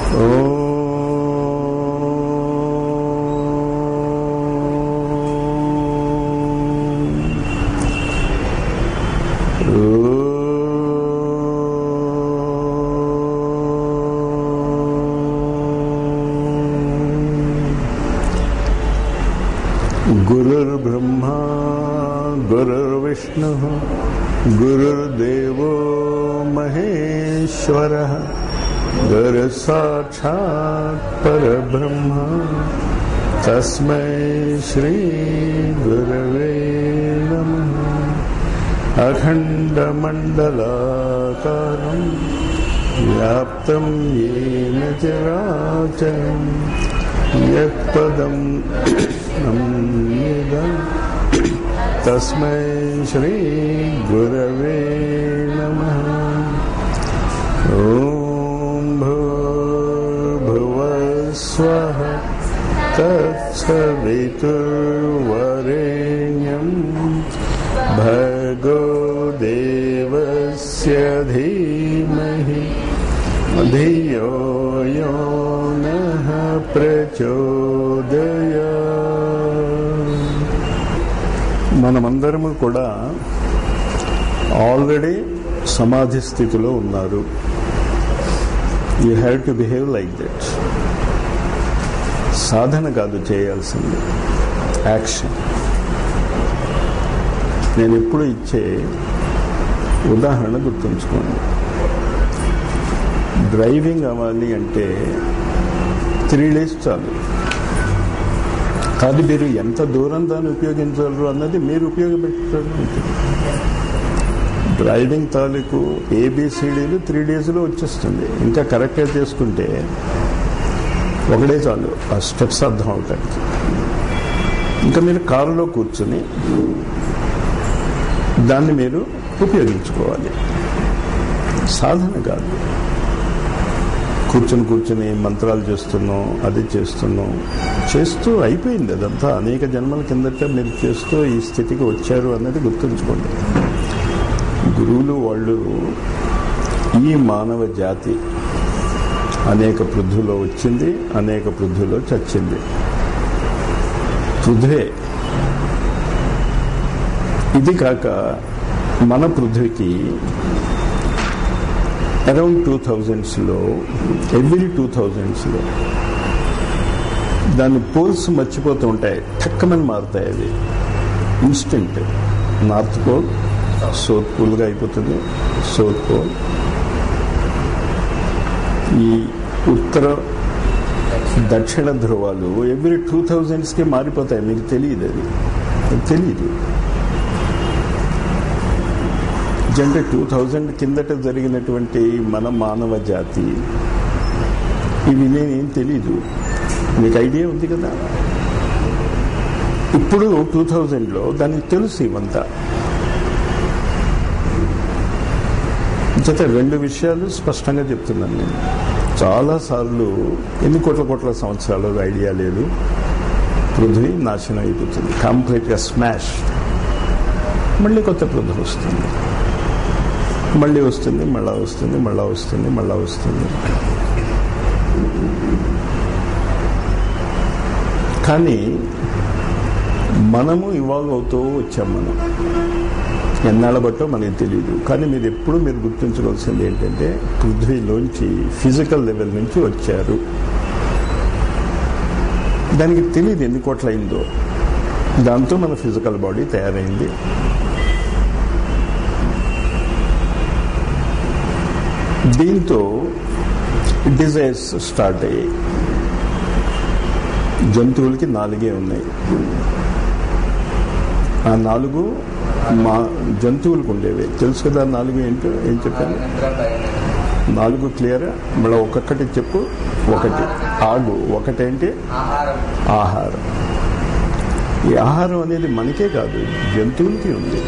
गुरुर्ब्रह्मा गुरुर्विष्णुः गुरुर्देवो महेश्वरः गुरुसाक्षात् परब्रह्म तस्मै श्री गुरवे नमः। अखण्डमण्डलाकारं व्याप्तं येन चराचरं यत्पदं तस्मै श्री गुरवे नमः। ॐ भूर्भुवः स्वः तत्सवितुर्वरेण्यं भर्गो देवस्य धीमहि धियो यो नः प्रचोदयात्। మనమందరము కూడా ఆల్రెడీ సమాధి స్థితిలో ఉన్నారు. You have to behave like that. సాధన కాదు చేయాల్సింది, యాక్షన్. నేను ఎప్పుడు ఇచ్చే ఉదాహరణ గుర్తుంచుకోండి. డ్రైవింగ్ అవ్వాలి అంటే 3 days చాలు. అది మీరు ఎంత దూరం దాన్ని ఉపయోగించగలరు అన్నది మీరు ఉపయోగపెట్టారు. డ్రైవింగ్ తాలూకు ABCDలు 3 daysలో వచ్చేస్తుంది. ఇంకా కరెక్ట్గా చేసుకుంటే 1 day చాలు ఆ స్టెప్స్ అర్థం అవటానికి. ఇంకా మీరు కారులో కూర్చుని దాన్ని మీరు ఉపయోగించుకోవాలి. సాధన కాదు. కూర్చుని మంత్రాలు చేస్తున్నాం, అది చేస్తున్నాం, చేస్తూ అయిపోయింది. అదంతా అనేక జన్మల కిందట మీరు చేస్తూ ఈ స్థితికి వచ్చారు అన్నది గుర్తుంచుకోండి. గురువులు వాళ్ళు ఈ మానవ జాతి అనేక పృథ్వీలో వచ్చింది, అనేక పృథ్వీలో చచ్చింది. పృథ్వే ఇది కాక మన పృథ్వీకి అరౌండ్ 2000sలో ఎవ్రీ 2000sలో దాని పోల్స్ మర్చిపోతూ ఉంటాయి, టక్కమని మారుతాయి. అది ఇన్స్టెంట్. నార్త్ పోల్ సౌత్ పోల్గా అయిపోతుంది. సౌత్ పోల్ ఈ ఉత్తర దక్షిణ ధ్రువాలు ఎవ్రీ 2000sకి మారిపోతాయి. మీకు తెలియదు, అది తెలియదు. అంటే 2000 కిందట జరిగినటువంటి మన మానవ జాతి ఇవి నేనేం తెలీదు. మీకు ఐడియా ఉంది కదా. ఇప్పుడు 2000లో దానికి తెలుసు ఇవంతా. జత 2 విషయాలు స్పష్టంగా చెప్తున్నాను నేను. చాలాసార్లు ఎన్ని కోట్ల సంవత్సరాలు ఐడియా లేదు. పృథ్వీ నాశనం అయిపోతుంది, కంప్లీట్గా స్మాష్. మళ్ళీ కొత్త పృథ్వీ వస్తుంది, మళ్ళీ వస్తుంది, మళ్ళా వస్తుంది, మళ్ళా వస్తుంది, మళ్ళా వస్తుంది. కానీ మనము ఇవాల్వ్ అవుతూ వచ్చాం. మనం ఎన్నాళ్ళ బట్టో మనకి తెలియదు. కానీ మీరు గుర్తుంచుకోవాల్సింది ఏంటంటే పృథ్వీలోంచి ఫిజికల్ లెవెల్ నుంచి వచ్చారు. దానికి తెలియదు ఎన్ని కోట్ల అయిందో. దాంతో మన ఫిజికల్ బాడీ తయారైంది. దీంతో డిజైర్స్ స్టార్ట్ అయ్యాయి. జంతువులకి 4 ఉన్నాయి. ఆ 4 మా జంతువులకు ఉండేవి. తెలుసు కదా 4 ఏంటో. ఏం చెప్పాను? 4 క్లియరా? మళ్ళీ ఒక్కొక్కటి చెప్పు. 1 ఆగు. 1 ఏంటి? ఆహారం. ఈ ఆహారం అనేది మనకే కాదు, జంతువులకి ఉంది.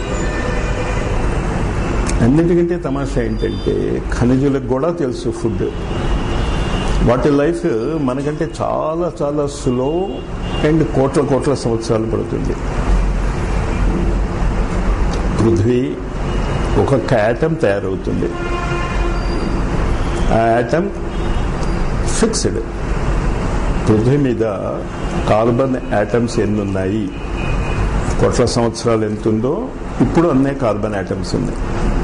అన్నిటికంటే తమాషా ఏంటంటే ఖనిజులకు కూడా తెలుసు ఫుడ్. వాటి లైఫ్ మనకంటే చాలా చాలా స్లో అండ్ కోట్ల సంవత్సరాలు పడుతుంది. పృథ్వీ ఒక్కొక్క యాటమ్ తయారవుతుంది. ఆ యాటమ్ ఫిక్స్డ్. పృథ్వీ మీద కార్బన్ యాటమ్స్ ఎన్ని ఉన్నాయి, కోట్ల సంవత్సరాలు ఎంత ఉందో ఇప్పుడు అన్నే కార్బన్ యాటమ్స్ ఉన్నాయి.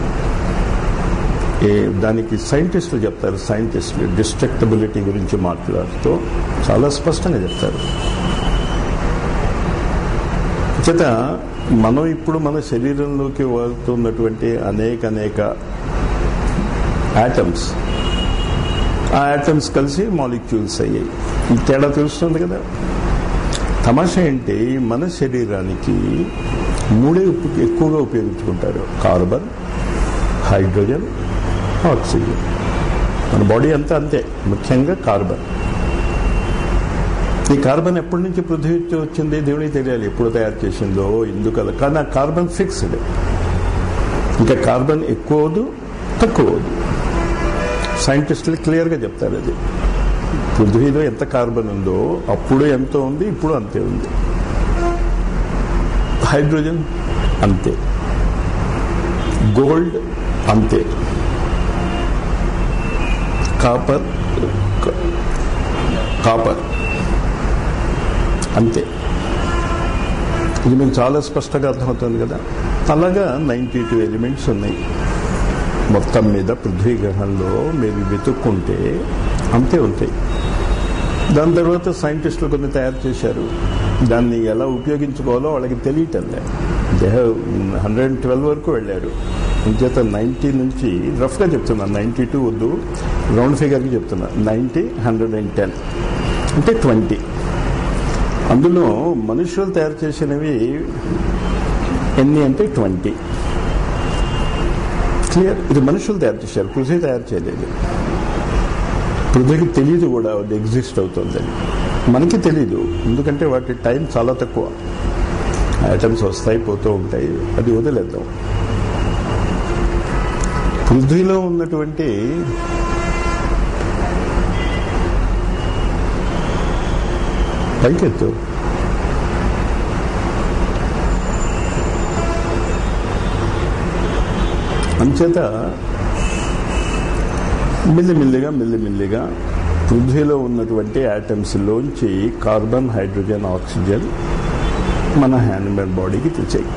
దానికి సైంటిస్టులు చెప్తారు. సైంటిస్టులు డిస్ట్రక్టబిలిటీ గురించి మాట్లాడుతూ చాలా స్పష్టంగా చెప్తారు. చేత మనం ఇప్పుడు మన శరీరంలోకి వెళ్తున్నటువంటి అనేక యాటమ్స్, ఆ యాటమ్స్ కలిసి మాలిక్యూల్స్ అయ్యాయి. ఈ తేడా తెలుస్తుంది కదా. తమాషా ఏంటి, మన శరీరానికి మూడే ఎక్కువగా ఉపయోగించుకుంటారు: కార్బన్, హైడ్రోజన్, ఆక్సిజన్. మన బాడీ అంతా అంతే, ముఖ్యంగా కార్బన్. ఈ కార్బన్ ఎప్పటి నుంచి పృథ్వీ వచ్చింది దేవుడికి తెలియాలి, ఎప్పుడు తయారు చేసిందో ఎందుకలా. కానీ ఆ కార్బన్ ఫిక్స్డ్. ఇంకా కార్బన్ ఎక్కువ అవదు, తక్కువ అవదు. సైంటిస్టులు క్లియర్గా చెప్తారు. అది పృథ్వీలో ఎంత కార్బన్ ఉందో అప్పుడు ఎంతో ఉంది, ఇప్పుడు అంతే ఉంది. హైడ్రోజన్ అంతే, గోల్డ్ అంతే, కాపర్ అంతే. ఇది మీకు చాలా స్పష్టంగా అర్థమవుతుంది కదా. అలాగా 92 ఎలిమెంట్స్ ఉన్నాయి మొత్తం మీద పృథ్వీ గ్రహంలో. మీరు వెతుక్కుంటే అంతే ఉంటాయి. దాని తర్వాత సైంటిస్టులు కొన్ని తయారు చేశారు. దాన్ని ఎలా ఉపయోగించుకోవాలో వాళ్ళకి తెలియటం లేదు. దే హ్యావ్ 112 వరకు వెళ్ళారు. ఇంచేత 90 నుంచి రఫ్గా చెప్తున్నా, 92 వద్దు, రౌండ్ ఫిగర్కి చెప్తున్నా. 90, 110 అంటే 20. అందులో మనుషులు తయారు చేసినవి ఎన్ని అంటే 20. క్లియర్. ఇది మనుషులు తయారు చేశారు, పృథ్వీ తయారు చేయలేదు. పృథ్వీకి తెలియదు కూడా అది ఎగ్జిస్ట్ అవుతుందని. మనకి తెలీదు, ఎందుకంటే వాటి టైం చాలా తక్కువ. ఐటమ్స్ వస్తాయి పోతూ ఉంటాయి, అది వదిలేద్దాం. పృథ్వీలో ఉన్నటువంటి పైకెత్తు అంచేత మెల్లిమెల్లిగా పృథ్వీలో ఉన్నటువంటి యాటమ్స్లోంచి కార్బన్, హైడ్రోజన్, ఆక్సిజన్ మన హ్యానిమల్ బాడీకి తెచ్చాయి.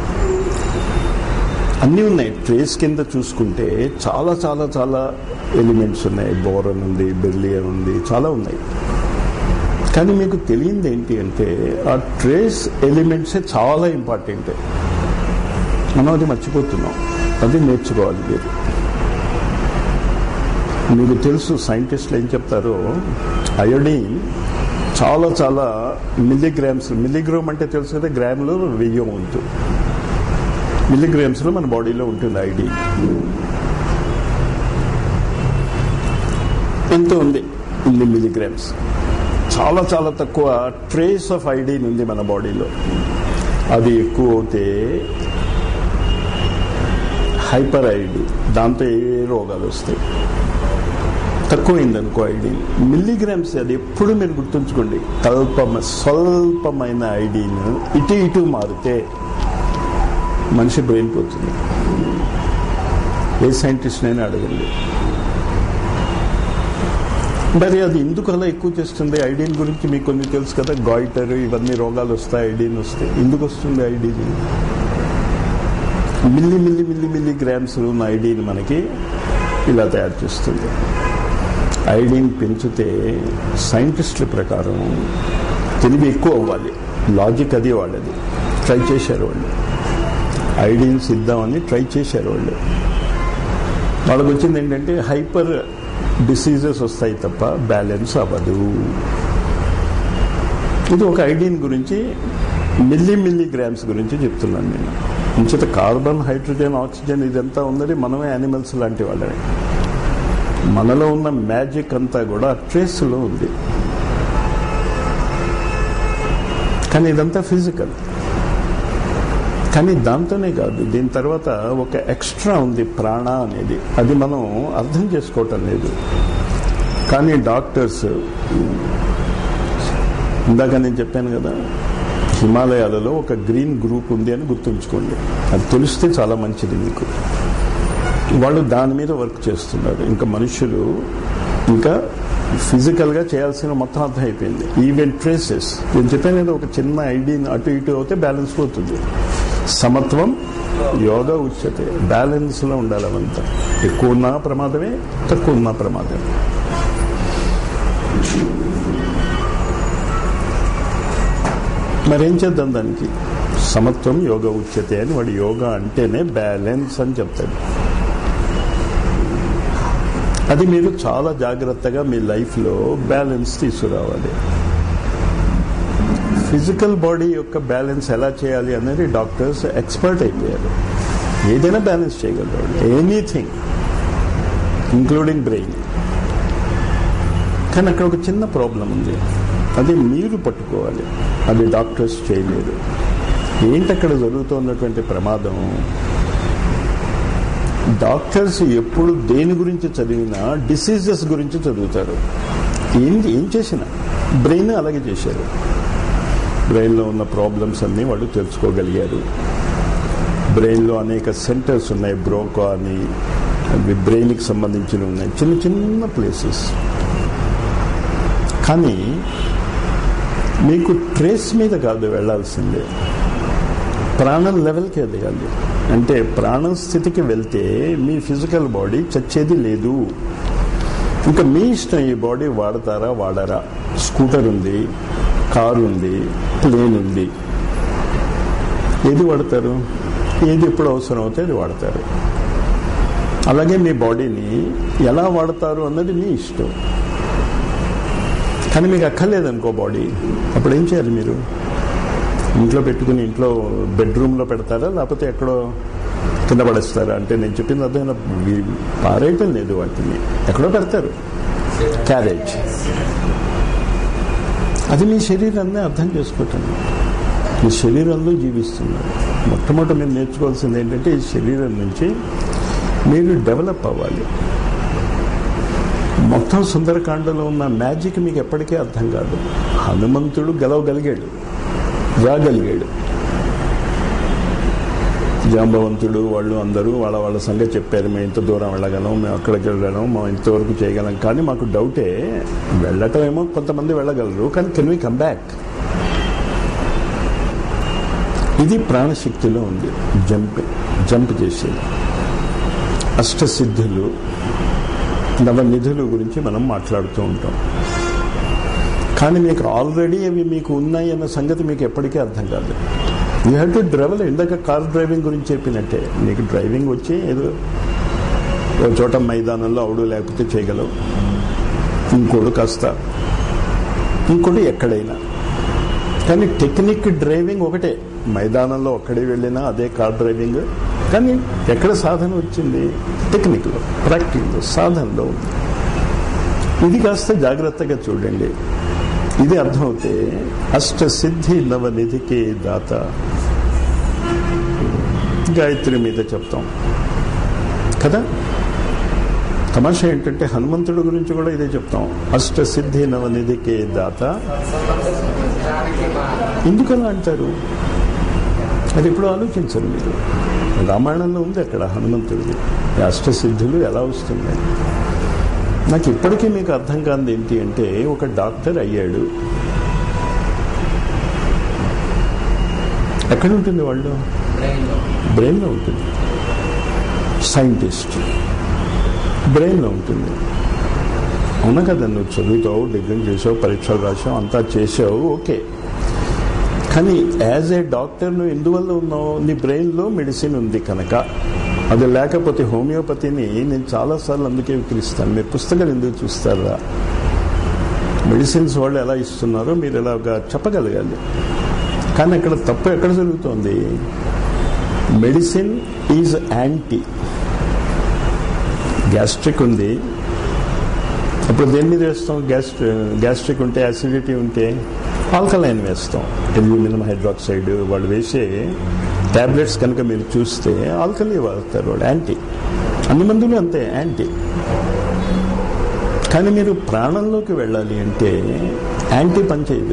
అన్నీ ఉన్నాయి. ట్రేస్ కింద చూసుకుంటే చాలా చాలా చాలా ఎలిమెంట్స్ ఉన్నాయి. బోరన్ ఉంది, బెర్లియం ఉంది, చాలా ఉన్నాయి. కానీ మీకు తెలియంది ఏంటి అంటే ఆ ట్రేస్ ఎలిమెంట్సే చాలా ఇంపార్టెంట్. మనం అది మర్చిపోతున్నాం. అది నేర్చుకోవాలి మీరు. మీకు తెలుసు సైంటిస్టులు ఏం చెప్తారో, అయోడిన్ చాలా చాలా మిల్లీగ్రామ్స్. మిల్లీగ్రామ్ అంటే తెలుసు కదా, గ్రాములో 1000 ఉంటుంది. మిల్లీగ్రామ్స్లో మన బాడీలో ఉంటుంది ఐడిన్. ఎంత ఉంది? 1 మిల్లీగ్రామ్స్. చాలా చాలా తక్కువ ట్రేస్ ఆఫ్ ఐడిన్ ఉంది మన బాడీలో. అది ఎక్కువ అవుతే హైపర్ ఐడి, దాంతో ఏ రోగాలు వస్తాయి. తక్కువైందనుకో ఐడిన్, మిల్లీగ్రామ్స్. అది ఎప్పుడు మీరు గుర్తుంచుకోండి. స్వల్పమైన ఐడిన్ ఇటు మారితే మనిషి బ్రెయిన్ పోతుంది. ఏ సైంటిస్ట్ అయినా అడగండి. మరి అది ఎందుకు అలా ఎక్కువ చేస్తుంది? ఐడిన్ గురించి మీకు కొన్ని తెలుసు కదా, గాయిటర్, ఇవన్నీ రోగాలు వస్తాయి ఐడిన్ వస్తే. ఎందుకు వస్తుంది ఐడిన్? మిల్లీగ్రామ్స్ ఉన్న ఐడిన్ మనకి ఇలా తయారు చేస్తుంది. ఐడిన్ పెంచితే సైంటిస్టుల ప్రకారం తెలివి ఎక్కువ అవ్వాలి. లాజిక్ అది వాళ్ళది. ట్రై చేశారు వాళ్ళు. ఐడిన్స్ ఇద్దామని ట్రై చేశారు వాళ్ళు. వాళ్ళకి వచ్చింది ఏంటంటే హైపర్ డిసీజెస్ వస్తాయి తప్ప బ్యాలెన్స్ అవ్వదు. ఇది ఒక ఐడిన్ గురించి మిల్లీగ్రామ్స్ గురించి చెప్తున్నాను నేను. ఇంచేత కార్బన్, హైడ్రోజన్, ఆక్సిజన్ ఇదంతా ఉన్నది మనమే యానిమల్స్ లాంటి వాళ్ళని. మనలో ఉన్న మ్యాజిక్ అంతా కూడా ట్రేస్లో ఉంది. కానీ ఇదంతా ఫిజికల్. కానీ దాంతోనే కాదు, దీని తర్వాత ఒక ఎక్స్ట్రా ఉంది, ప్రాణ అనేది. అది మనం అర్థం చేసుకోవటం లేదు. కానీ డాక్టర్స్, ఇందాక నేను చెప్పాను కదా, హిమాలయాలలో ఒక గ్రీన్ గ్రూప్ ఉంది అని గుర్తుంచుకోండి. అది తెలిస్తే చాలా మంచిది మీకు. వాళ్ళు దాని మీద వర్క్ చేస్తున్నారు. ఇంకా మనుషులు ఇంకా ఫిజికల్గా చేయాల్సిన మొత్తం అర్థం అయిపోయింది. ఈవెన్ ట్రేసెస్ నేను చెప్పాను, ఒక చిన్న ఐడియాని అటు ఇటు అవుతే బ్యాలెన్స్ పోతుంది. సమత్వం యోగా ఉచ్యతే. బ్యాలెన్స్లో ఉండాలి. అవంతా ఎక్కువ ఉన్నా ప్రమాదమే, తక్కువ ఉన్నా ప్రమాదమే. మరేం చేద్దాం దానికి? సమత్వం యోగ ఉచ్యతే అని వాడు యోగా అంటేనే బ్యాలెన్స్ అని చెప్తాడు. అది మీరు చాలా జాగ్రత్తగా మీ లైఫ్లో బ్యాలెన్స్ తీసుకురావాలి. ఫిజికల్ బాడీ యొక్క బ్యాలెన్స్ ఎలా చేయాలి అనేది డాక్టర్స్ ఎక్స్పర్ట్ అయిపోయారు. ఏదైనా బ్యాలెన్స్ చేయగలరు, ఎనీథింగ్ ఇంక్లూడింగ్ బ్రెయిన్. కానీ అక్కడ ఒక చిన్న ప్రాబ్లం ఉంది, అది మీరు పట్టుకోవాలి. అది డాక్టర్స్ చేయలేరు. ఏంటి అక్కడ జరుగుతున్నటువంటి ప్రమాదం? డాక్టర్స్ ఎప్పుడు దేని గురించి చదివినా డిసీజెస్ గురించి చదువుతారు. ఏం చేసినా బ్రెయిన్ అలాగే చేశారు. బ్రెయిన్లో ఉన్న ప్రాబ్లమ్స్ అన్నీ వాళ్ళు తెలుసుకోగలిగారు. బ్రెయిన్లో అనేక సెంటర్స్ ఉన్నాయి, బ్రోకా అని, అవి బ్రెయిన్కి సంబంధించినవి ఉన్నాయి, చిన్న చిన్న ప్లేసెస్. కానీ మీకు ట్రేస్ మీద కాదు వెళ్ళాల్సిందే, ప్రాణం లెవెల్కి ఎదగాలి. అంటే ప్రాణం స్థితికి వెళ్తే మీ ఫిజికల్ బాడీ చచ్చేది లేదు. ఇంకా మీ ఇష్టం, ఈ బాడీ వాడతారా వాడరా. స్కూటర్ ఉంది, కారు ఉంది, ప్లేన్ ఉంది, ఏది వాడతారు? ఏది ఎప్పుడు అవసరం అవుతే అది వాడతారు. అలాగే మీ బాడీని ఎలా వాడతారు అన్నది మీ ఇష్టం. కానీ మీకు అక్కర్లేదనుకో బాడీ, అప్పుడు ఏం చేయాలి? మీరు ఇంట్లో పెట్టుకుని ఇంట్లో బెడ్రూమ్లో పెడతారా, లేకపోతే ఎక్కడో కింద పడేస్తారా? అంటే నేను చెప్పింది అర్థమైనా, పారేయటం లేదు, వాటిని ఎక్కడో పెడతారు, క్యారేజ్. అది మీ శరీరాన్ని అర్థం చేసుకోవటండి. మీ శరీరంలో జీవిస్తున్నారు. మొట్టమొదటి మీరు నేర్చుకోవాల్సింది ఏంటంటే, ఈ శరీరం నుంచి మీరు డెవలప్ అవ్వాలి. మొత్తం సుందరకాండలో ఉన్న మ్యాజిక్ మీకు ఎప్పటికీ అర్థం కాదు. హనుమంతుడు గెలవగలిగాడు, రాగలిగాడు. జాంబవంతుడు వాళ్ళు అందరూ వాళ్ళ సంగతి చెప్పారు, మేము ఇంత దూరం వెళ్ళగలం, మేము అక్కడికి వెళ్ళగలం, మేము ఇంతవరకు చేయగలం. కానీ మాకు డౌటే, వెళ్ళటం ఏమో కొంతమంది వెళ్ళగలరు, కానీ కెన్ వి కమ్ బ్యాక్? ఇది ప్రాణశక్తిలో ఉంది. జంప్ చేసేది. అష్టసిద్ధులు, నవనిధులు గురించి మనం మాట్లాడుతూ ఉంటాం. కానీ మీకు ఆల్రెడీ అవి మీకు ఉన్నాయి అన్న సంగతి మీకు ఎప్పటికీ అర్థం కాదు. You have to drive. ఇందాక కార్ డ్రైవింగ్ గురించి చెప్పినట్టే, నీకు డ్రైవింగ్ వచ్చి ఏదో ఒక చోట మైదానంలో అవుడు లేకపోతే చేయగలవు, ఇంకోడు కాస్త, ఇంకోటి ఎక్కడైనా. కానీ టెక్నిక్ డ్రైవింగ్ ఒకటే, మైదానంలో ఒక్కడే వెళ్ళినా అదే కార్ డ్రైవింగ్. కానీ ఎక్కడ సాధన వచ్చింది? టెక్నిక్లో, ప్రాక్టీలో, సాధనలో ఉంది. ఇది కాస్త జాగ్రత్తగా చూడండి. ఇది అర్థమవుతే అష్టసిద్ధి నవనిధికి దాత. గాయత్రి మీద చెప్తాం కదా. తమాషా ఏంటంటే హనుమంతుడి గురించి కూడా ఇదే చెప్తాం, అష్టసిద్ధి నవనిధికి దాత. ఎందుకలా అంటారు? అది ఎప్పుడు ఆలోచించరు మీరు. రామాయణంలో ఉంది అక్కడ హనుమంతుడిది అష్టసిద్ధులు ఎలా వస్తున్నాయి. నాకు ఇప్పటికీ మీకు అర్థం కానిది ఏంటి అంటే, ఒక డాక్టర్ అయ్యాడు, ఎక్కడ ఉంటుంది వాళ్ళు? బ్రెయిన్లో ఉంటుంది. సైంటిస్ట్ బ్రెయిన్లో ఉంటుంది. అవునా కదా? నువ్వు చదువుతావు, డిగ్రీ చేసావు, పరీక్షలు రాసావు, అంతా చేసావు, ఓకే. కానీ యాజ్ ఏ డాక్టర్ నువ్వు ఎందువల్ల ఉన్నావు? నీ బ్రెయిన్లో మెడిసిన్ ఉంది కనుక. అది లేకపోతే హోమియోపతిని నేను చాలాసార్లు అందుకే విక్రిస్తాను. మీరు పుస్తకాలు ఎందుకు చూస్తారా? మెడిసిన్స్ వాళ్ళు ఎలా ఇస్తున్నారో మీరు ఎలాగా చెప్పగలగాలి. కానీ అక్కడ తప్పు ఎక్కడ జరుగుతోంది? Medicine is anti. గ్యాస్ట్రిక్ ఉంది, అప్పుడు దేని మీద వేస్తాం? గ్యాస్ట్రిక్ ఉంటే, యాసిడిటీ ఉంటే ఆల్కలైన్ వేస్తాం, అల్యూమినియం హైడ్రాక్సైడ్. వాళ్ళు వేసే ట్యాబ్లెట్స్ కనుక మీరు చూస్తే ఆల్కలీ వాడతారు వాళ్ళు, యాంటీ. అన్ని మందులు అంతే, యాంటీ. కానీ మీరు ప్రాణంలోకి వెళ్ళాలి అంటే యాంటీ పనిచేయదు.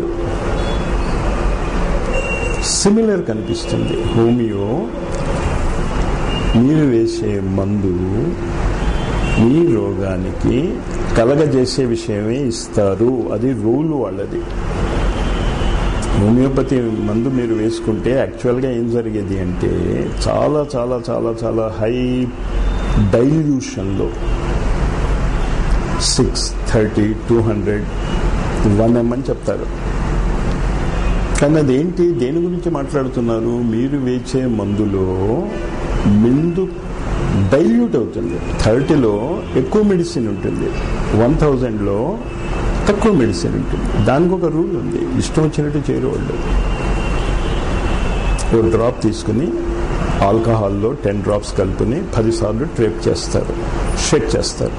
సిమిలర్ కనిపిస్తుంది. హోమియో మీరు వేసే మందు ఈ రోగానికి కలగజేసే విషయమే ఇస్తారు. అది రూల్ వాళ్ళది. హోమియోపతి మందు మీరు వేసుకుంటే యాక్చువల్గా ఏం జరిగేది అంటే చాలా చాలా చాలా చాలా హై డైల్యూషన్లో 630, 200, 1 అని చెప్తారు. కానీ అదేంటి, దేని గురించి మాట్లాడుతున్నారు? మీరు వేసే మందులో ముందు డైల్యూట్ అవుతుంది. 30లో ఎక్కువ మెడిసిన్ ఉంటుంది, 1000లో తక్కువ మెడిసిన్ ఉంటుంది. దానికి ఒక రూల్ ఉంది, ఇష్టం వచ్చినట్టు చేయరు వాళ్ళు. ఓ డ్రాప్ తీసుకుని ఆల్కహాల్లో 10 డ్రాప్స్ కలుపుని 10 సార్లు ట్రేప్ చేస్తారు, షేక్ చేస్తారు.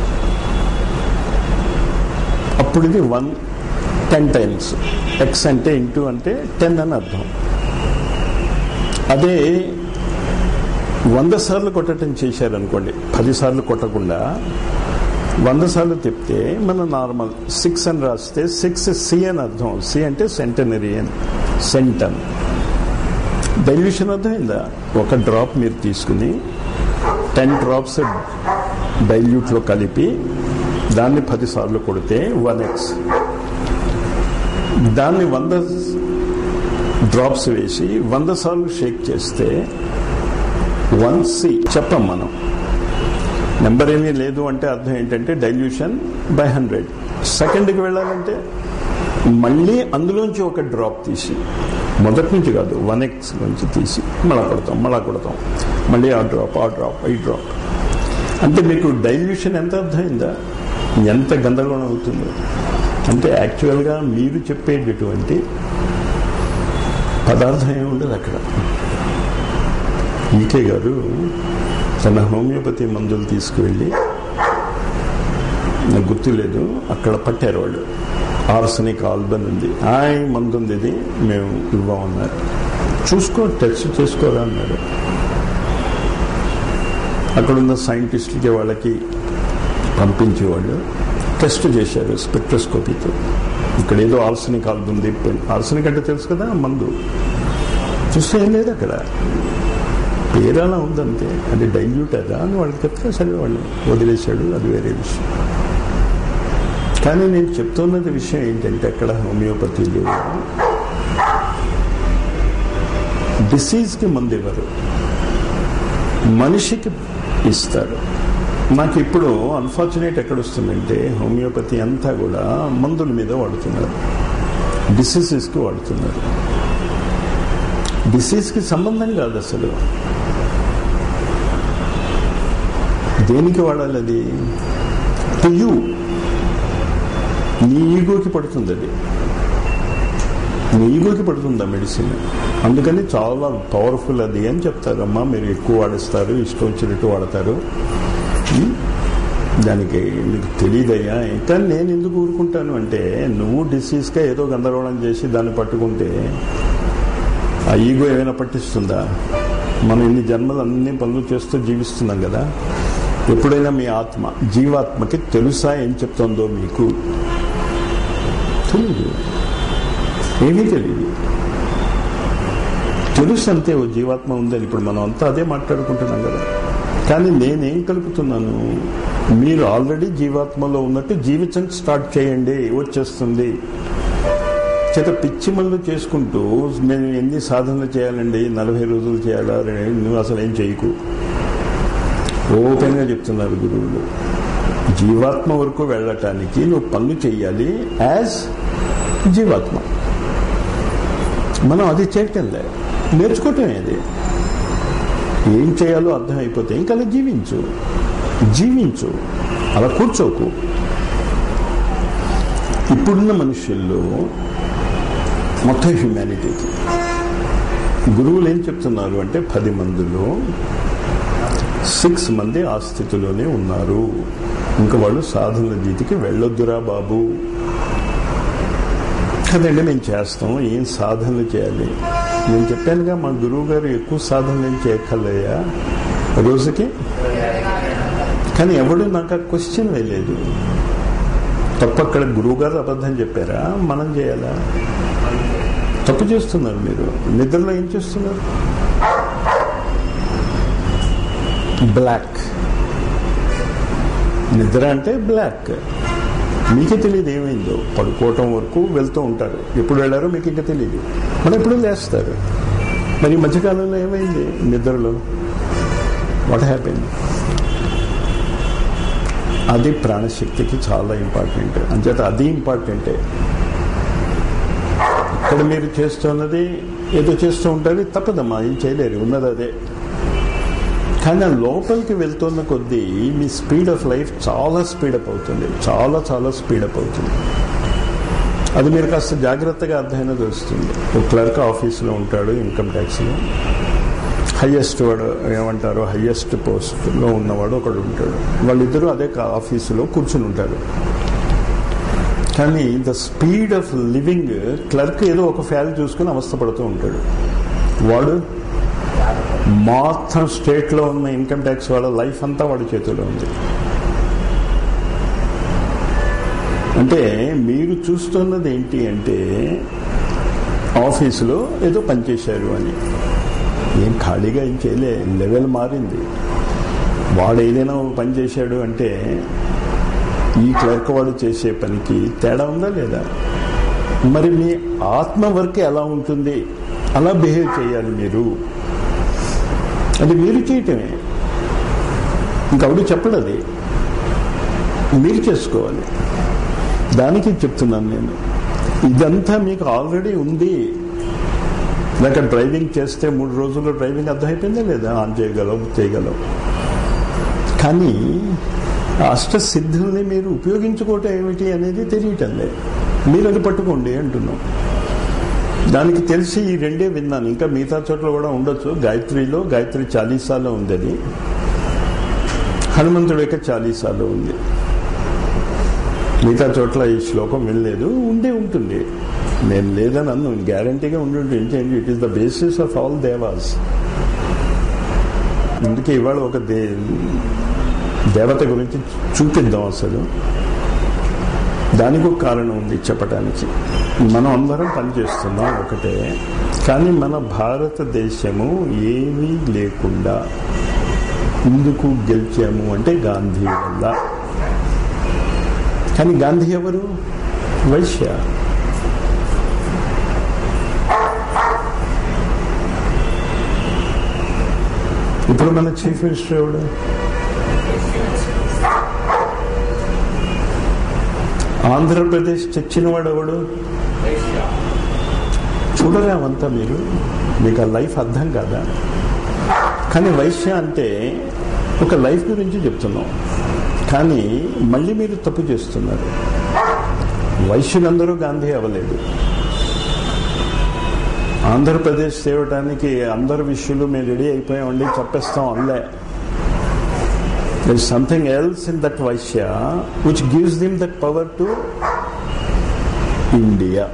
అప్పుడు ఇది 10 టైమ్స్. ఎక్స్ అంటే ఇంటూ అంటే 10 అని అర్థం. అదే 100 సార్లు కొట్టడం చేశారనుకోండి, 10 సార్లు కొట్టకుండా 100 సార్లు తిప్పితే మన నార్మల్ 6 అని రాస్తే 6C అని అర్థం. సి అంటే సెంటనరియన్, సెంటన్. డైల్యూషన్ అర్థమైందా? ఒక డ్రాప్ మీరు తీసుకుని 10 డ్రాప్స్ డైల్యూట్లో కలిపి దాన్ని 10 సార్లు కొడితే 1x. దాన్ని 100 డ్రాప్స్ వేసి 100 సార్లు షేక్ చేస్తే 1C చెప్పం మనం. నెంబర్ ఏమీ లేదు అంటే అర్థం ఏంటంటే డైల్యూషన్ బై 100. సెకండ్కి వెళ్ళాలంటే మళ్ళీ అందులోంచి ఒక డ్రాప్ తీసి, మొదటి నుంచి కాదు 1x నుంచి తీసి మళ్ళా కొడతాం, మళ్ళీ ఆ డ్రాప్, ఈ డ్రాప్. అంటే మీకు డైల్యూషన్ ఎంత అర్థమైందా? ఎంత గందరగోళం అవుతుందో. అంటే యాక్చువల్గా మీరు చెప్పేటటువంటి పదార్థం ఏమి ఉండదు అక్కడ. ఈకే గారు తన హోమియోపతి మందులు తీసుకువెళ్ళి, నాకు గుర్తులేదు, అక్కడ పట్టారు వాళ్ళు. ఆర్సనిక్ ఆల్బన్ ఉంది, మందు ఉంది, ఇది మేము ఇవ్వమన్నారు. టెస్ట్ చేసుకోరా అన్నారు. అక్కడున్న సైంటిస్టులకి వాళ్ళకి పంపించేవాళ్ళు టెస్ట్ చేశారు స్పెక్ట్రోస్కోపీతో. ఇక్కడ ఏదో ఆర్సనిక్ ఆల్బన్ ఉంది. ఆర్సనిక్ అంటే తెలుసు కదా, మందు. చూస్తే ఏం లేదు అక్కడ, పేరాలా ఉందంతే. అది డైల్యూట్ అదా అని వాళ్ళకి చెప్తే సరే వాళ్ళు వదిలేశాడు, అది వేరే విషయం. కానీ నేను చెప్తున్నది విషయం ఏంటంటే అక్కడ హోమియోపతిలో డిసీజ్కి మందు ఇవ్వరు, మనిషికి ఇస్తారు. నాకు ఇప్పుడు అన్ఫార్చునేట్ ఎక్కడొస్తుందంటే హోమియోపతి అంతా కూడా మందుల మీద వాడుతున్నారు, డిసీజెస్కి వాడుతున్నారు. డిసీజ్కి సంబంధం కాదు అసలు. దేనికి వాడాలి అది? టు యూ, నీ ఈగోకి పడుతుంది అది. నీ ఈగోకి పడుతుందా మెడిసిన్? అందుకని చాలా పవర్ఫుల్ అది అని చెప్తారమ్మా. మీరు ఎక్కువ వాడిస్తారు, ఇష్టం వచ్చినట్టు వాడతారు, దానికి మీకు తెలియదయ్యా. ఇంకా నేను ఎందుకు ఊరుకుంటాను అంటే, నువ్వు డిసీజ్గా ఏదో గందరగోళం చేసి దాన్ని పట్టుకుంటే ఆ ఈగో ఏమైనా పట్టిస్తుందా? మనం ఇన్ని జన్మలు అన్ని పనులు చేస్తూ జీవిస్తున్నాం కదా. ఎప్పుడైనా మీ ఆత్మ, జీవాత్మకి తెలుసా ఏం చెప్తుందో? మీకు తెలియదు, ఏమీ తెలియదు. తెలుసు అంతే, ఓ జీవాత్మ ఉందని. ఇప్పుడు మనం అంతా అదే మాట్లాడుకుంటున్నాం కదా. కానీ నేనేం కలుపుతున్నాను? మీరు ఆల్రెడీ జీవాత్మలో ఉన్నట్టు జీవితం స్టార్ట్ చేయండి, వచ్చేస్తుంది. చేత పిచ్చి మందు చేసుకుంటూ నేను ఎన్ని సాధనలు చేయాలండి, 40 రోజులు చేయాలా, నువ్వు అసలు ఏం చేయకు. ఓపెన్గా చెప్తున్నారు గురువులు. జీవాత్మ వరకు వెళ్ళటానికి నువ్వు పనులు చెయ్యాలి యాజ్ జీవాత్మ. మనం అది చేయటంలే, నేర్చుకోవటమే. అది ఏం చేయాలో అర్థం అయిపోతే ఇంకా అలా జీవించు, అలా కూర్చోకు. ఇప్పుడున్న మనుషుల్లో మొత్తం హ్యుమానిటీకి గురువులు ఏం చెప్తున్నారు అంటే 10 మందిలో 6 మంది ఆ స్థితిలోనే ఉన్నారు. ఇంకా వాళ్ళు సాధన జీతికి వెళ్ళొద్దురా బాబు. కదండి మేము చేస్తాం, ఏం సాధనలు చేయాలి? నేను చెప్పానుగా, మా గురువు గారు ఎక్కువ సాధనలు ఏం చేయక్కర్లేయా రోజుకి. కానీ ఎవడు నాకు ఆ క్వశ్చన్ వేయలేదు. తప్ప అక్కడ గురువు గారు అబద్ధం చెప్పారా, మనం చేయాలా? తప్పు చేస్తున్నారు మీరు. నిద్రలో ఏం చేస్తున్నారు? బ్లాక్. నిద్ర అంటే బ్లాక్. మీకే తెలియదు ఏమైందో. పడుకోవటం వరకు వెళ్తూ ఉంటారు, ఎప్పుడు వెళ్ళారో మీకు ఇంకా తెలియదు, మరి ఎప్పుడు లేస్తారు. మరి ఈ మధ్యకాలంలో ఏమైంది నిద్రలో? What happen? అది ప్రాణశక్తికి చాలా ఇంపార్టెంట్. అంచేత అది ఇంపార్టెంటే. ఇక్కడ మీరు చేస్తున్నది ఏదో చేస్తూ ఉంటారు, తప్పదమ్మా, ఏం చేయలేరు, ఉన్నది అదే. కానీ ఆ లోపలికి వెళ్తున్న కొద్దీ మీ స్పీడ్ ఆఫ్ లైఫ్ చాలా స్పీడప్ అవుతుంది, చాలా చాలా స్పీడప్ అవుతుంది. అది మీరు కాస్త జాగ్రత్తగా అర్థమైనా తెలుస్తుంది. ఒక క్లర్క్ ఆఫీసులో ఉంటాడు, ఇన్కమ్ ట్యాక్స్లో హయ్యెస్ట్ వాడు, ఏమంటారు, హయ్యెస్ట్ పోస్ట్లో ఉన్నవాడు ఒకడు ఉంటాడు. వాళ్ళిద్దరూ అదే ఆఫీసులో కూర్చుని ఉంటారు. కానీ the speed of living clerk ఏదో ఒక ఫ్యాల్ చూసుకుని అవస్థపడుతూ ఉంటాడు. వాడు మొత్తం స్టేట్లో ఉన్న ఇన్కమ్ ట్యాక్స్ వాళ్ళ లైఫ్ అంతా వాడి చేతిలో ఉంది. అంటే మీరు చూస్తున్నది ఏంటి అంటే ఆఫీసులో ఏదో పనిచేశారు అని. ఏం ఖాళీగా ఏం చేయలే, లెవెల్ మారింది. వాడు ఏదైనా పని చేశాడు అంటే ఈ క్లర్క్ వాడు చేసే పనికి తేడా ఉందా లేదా? మరి మీ ఆత్మ వర్క్ ఎలా ఉంటుంది? అలా బిహేవ్ చేయాలి మీరు. అది మీరు చేయటమే, ఇంకెవడు చెప్పడు, అది మీరు చేసుకోవాలి. దానికి చెప్తున్నాను నేను. ఇదంతా మీకు ఆల్రెడీ ఉంది. లేక డ్రైవింగ్ చేస్తే 3 రోజుల్లో డ్రైవింగ్ అర్థమైపోయిందా లేదా? ఆన్ చేయగలవు. కానీ అష్టసిద్ధుల్ని మీరు ఉపయోగించుకోవటం ఏమిటి అనేది తెలియటం లేదు. మీరు అది పట్టుకోండి అంటున్నాం. దానికి తెలిసి ఈ రెండే విన్నాను. ఇంకా మిగతా చోట్ల కూడా ఉండొచ్చు. గాయత్రిలో, గాయత్రి చాలీసాలో ఉంది, అది హనుమంతుడి యొక్క చాలీసాలో ఉంది. మిగతా చోట్ల ఈ శ్లోకం వెళ్ళలేదు, ఉండే నేను లేదని అన్ను, గ్యారంటీగా ఉండి. It is the basis of all దేవాస్. అందుకే ఇవాళ ఒక దేవత గురించి చూపిద్దాం. అసలు దానికి ఒక కారణం ఉంది చెప్పటానికి. మనం అందరం పనిచేస్తున్నాం ఒకటే, కానీ మన భారతదేశము ఏమీ లేకుండా ఎందుకు గెలిచాము అంటే గాంధీ వల్ల. కానీ గాంధీ ఎవరు? వైశ్య. ఇప్పుడు మన చీఫ్ మినిస్టర్ ఎవడు? ఆంధ్రప్రదేశ్ తెచ్చినవాడు ఎవడు? చూడలేమంతా మీరు, మీకు ఆ లైఫ్ అర్థం కాదా? కానీ వైశ్య అంటే ఒక లైఫ్ గురించి చెప్తున్నాం, కానీ మళ్ళీ మీరు తప్పు చేస్తున్నారు. వైశ్యులందరూ గాంధీ అవ్వలేదు. ఆంధ్రప్రదేశ్ తేవటానికి అందరి విషయాలు మేము రెడీ అయిపోయామండి చెప్పేస్తాం అనలే. There is something else in that Vaishya which gives them that power to India.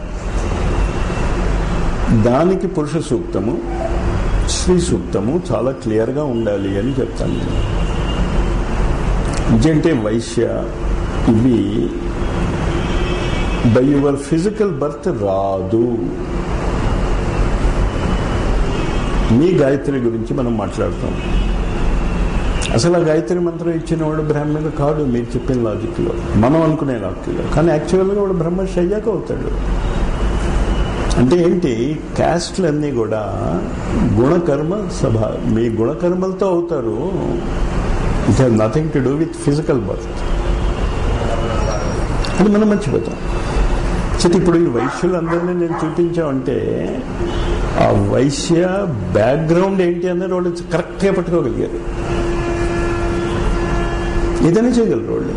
దానికి పురుష సూక్తము, శ్రీ సూక్తము చాలా క్లియర్గా ఉండాలి అని చెప్తాను నేను. ఎందుకంటే వైశ్య ఇవి బై యువర్ ఫిజికల్ బర్త్ రాదు. మీ గాయత్రి గురించి మనం మాట్లాడతాం. అసలు ఆ గాయత్రి మంత్రం ఇచ్చిన వాడు బ్రాహ్మణుడు కాదు మీరు చెప్పిన లాజిక్లో, మనం అనుకునే లాజిక్లో. కానీ యాక్చువల్గా వాడు బ్రహ్మర్షి అయ్యాక అవుతాడు. అంటే ఏంటి? క్యాస్ట్లన్నీ కూడా గుణకర్మ సభ, మీ గుణకర్మలతో అవుతారు. It has nothing to do with physical birth. అది మనం మర్చిపోతాం. సో ఇప్పుడు ఈ వైశ్యులందరినీ నేను చూపించామంటే ఆ వైశ్య బ్యాక్గ్రౌండ్ ఏంటి అన్నది వాళ్ళు కరెక్ట్గా పట్టుకోగలిగారు. ఏదైనా చేయగలరు వాళ్ళు.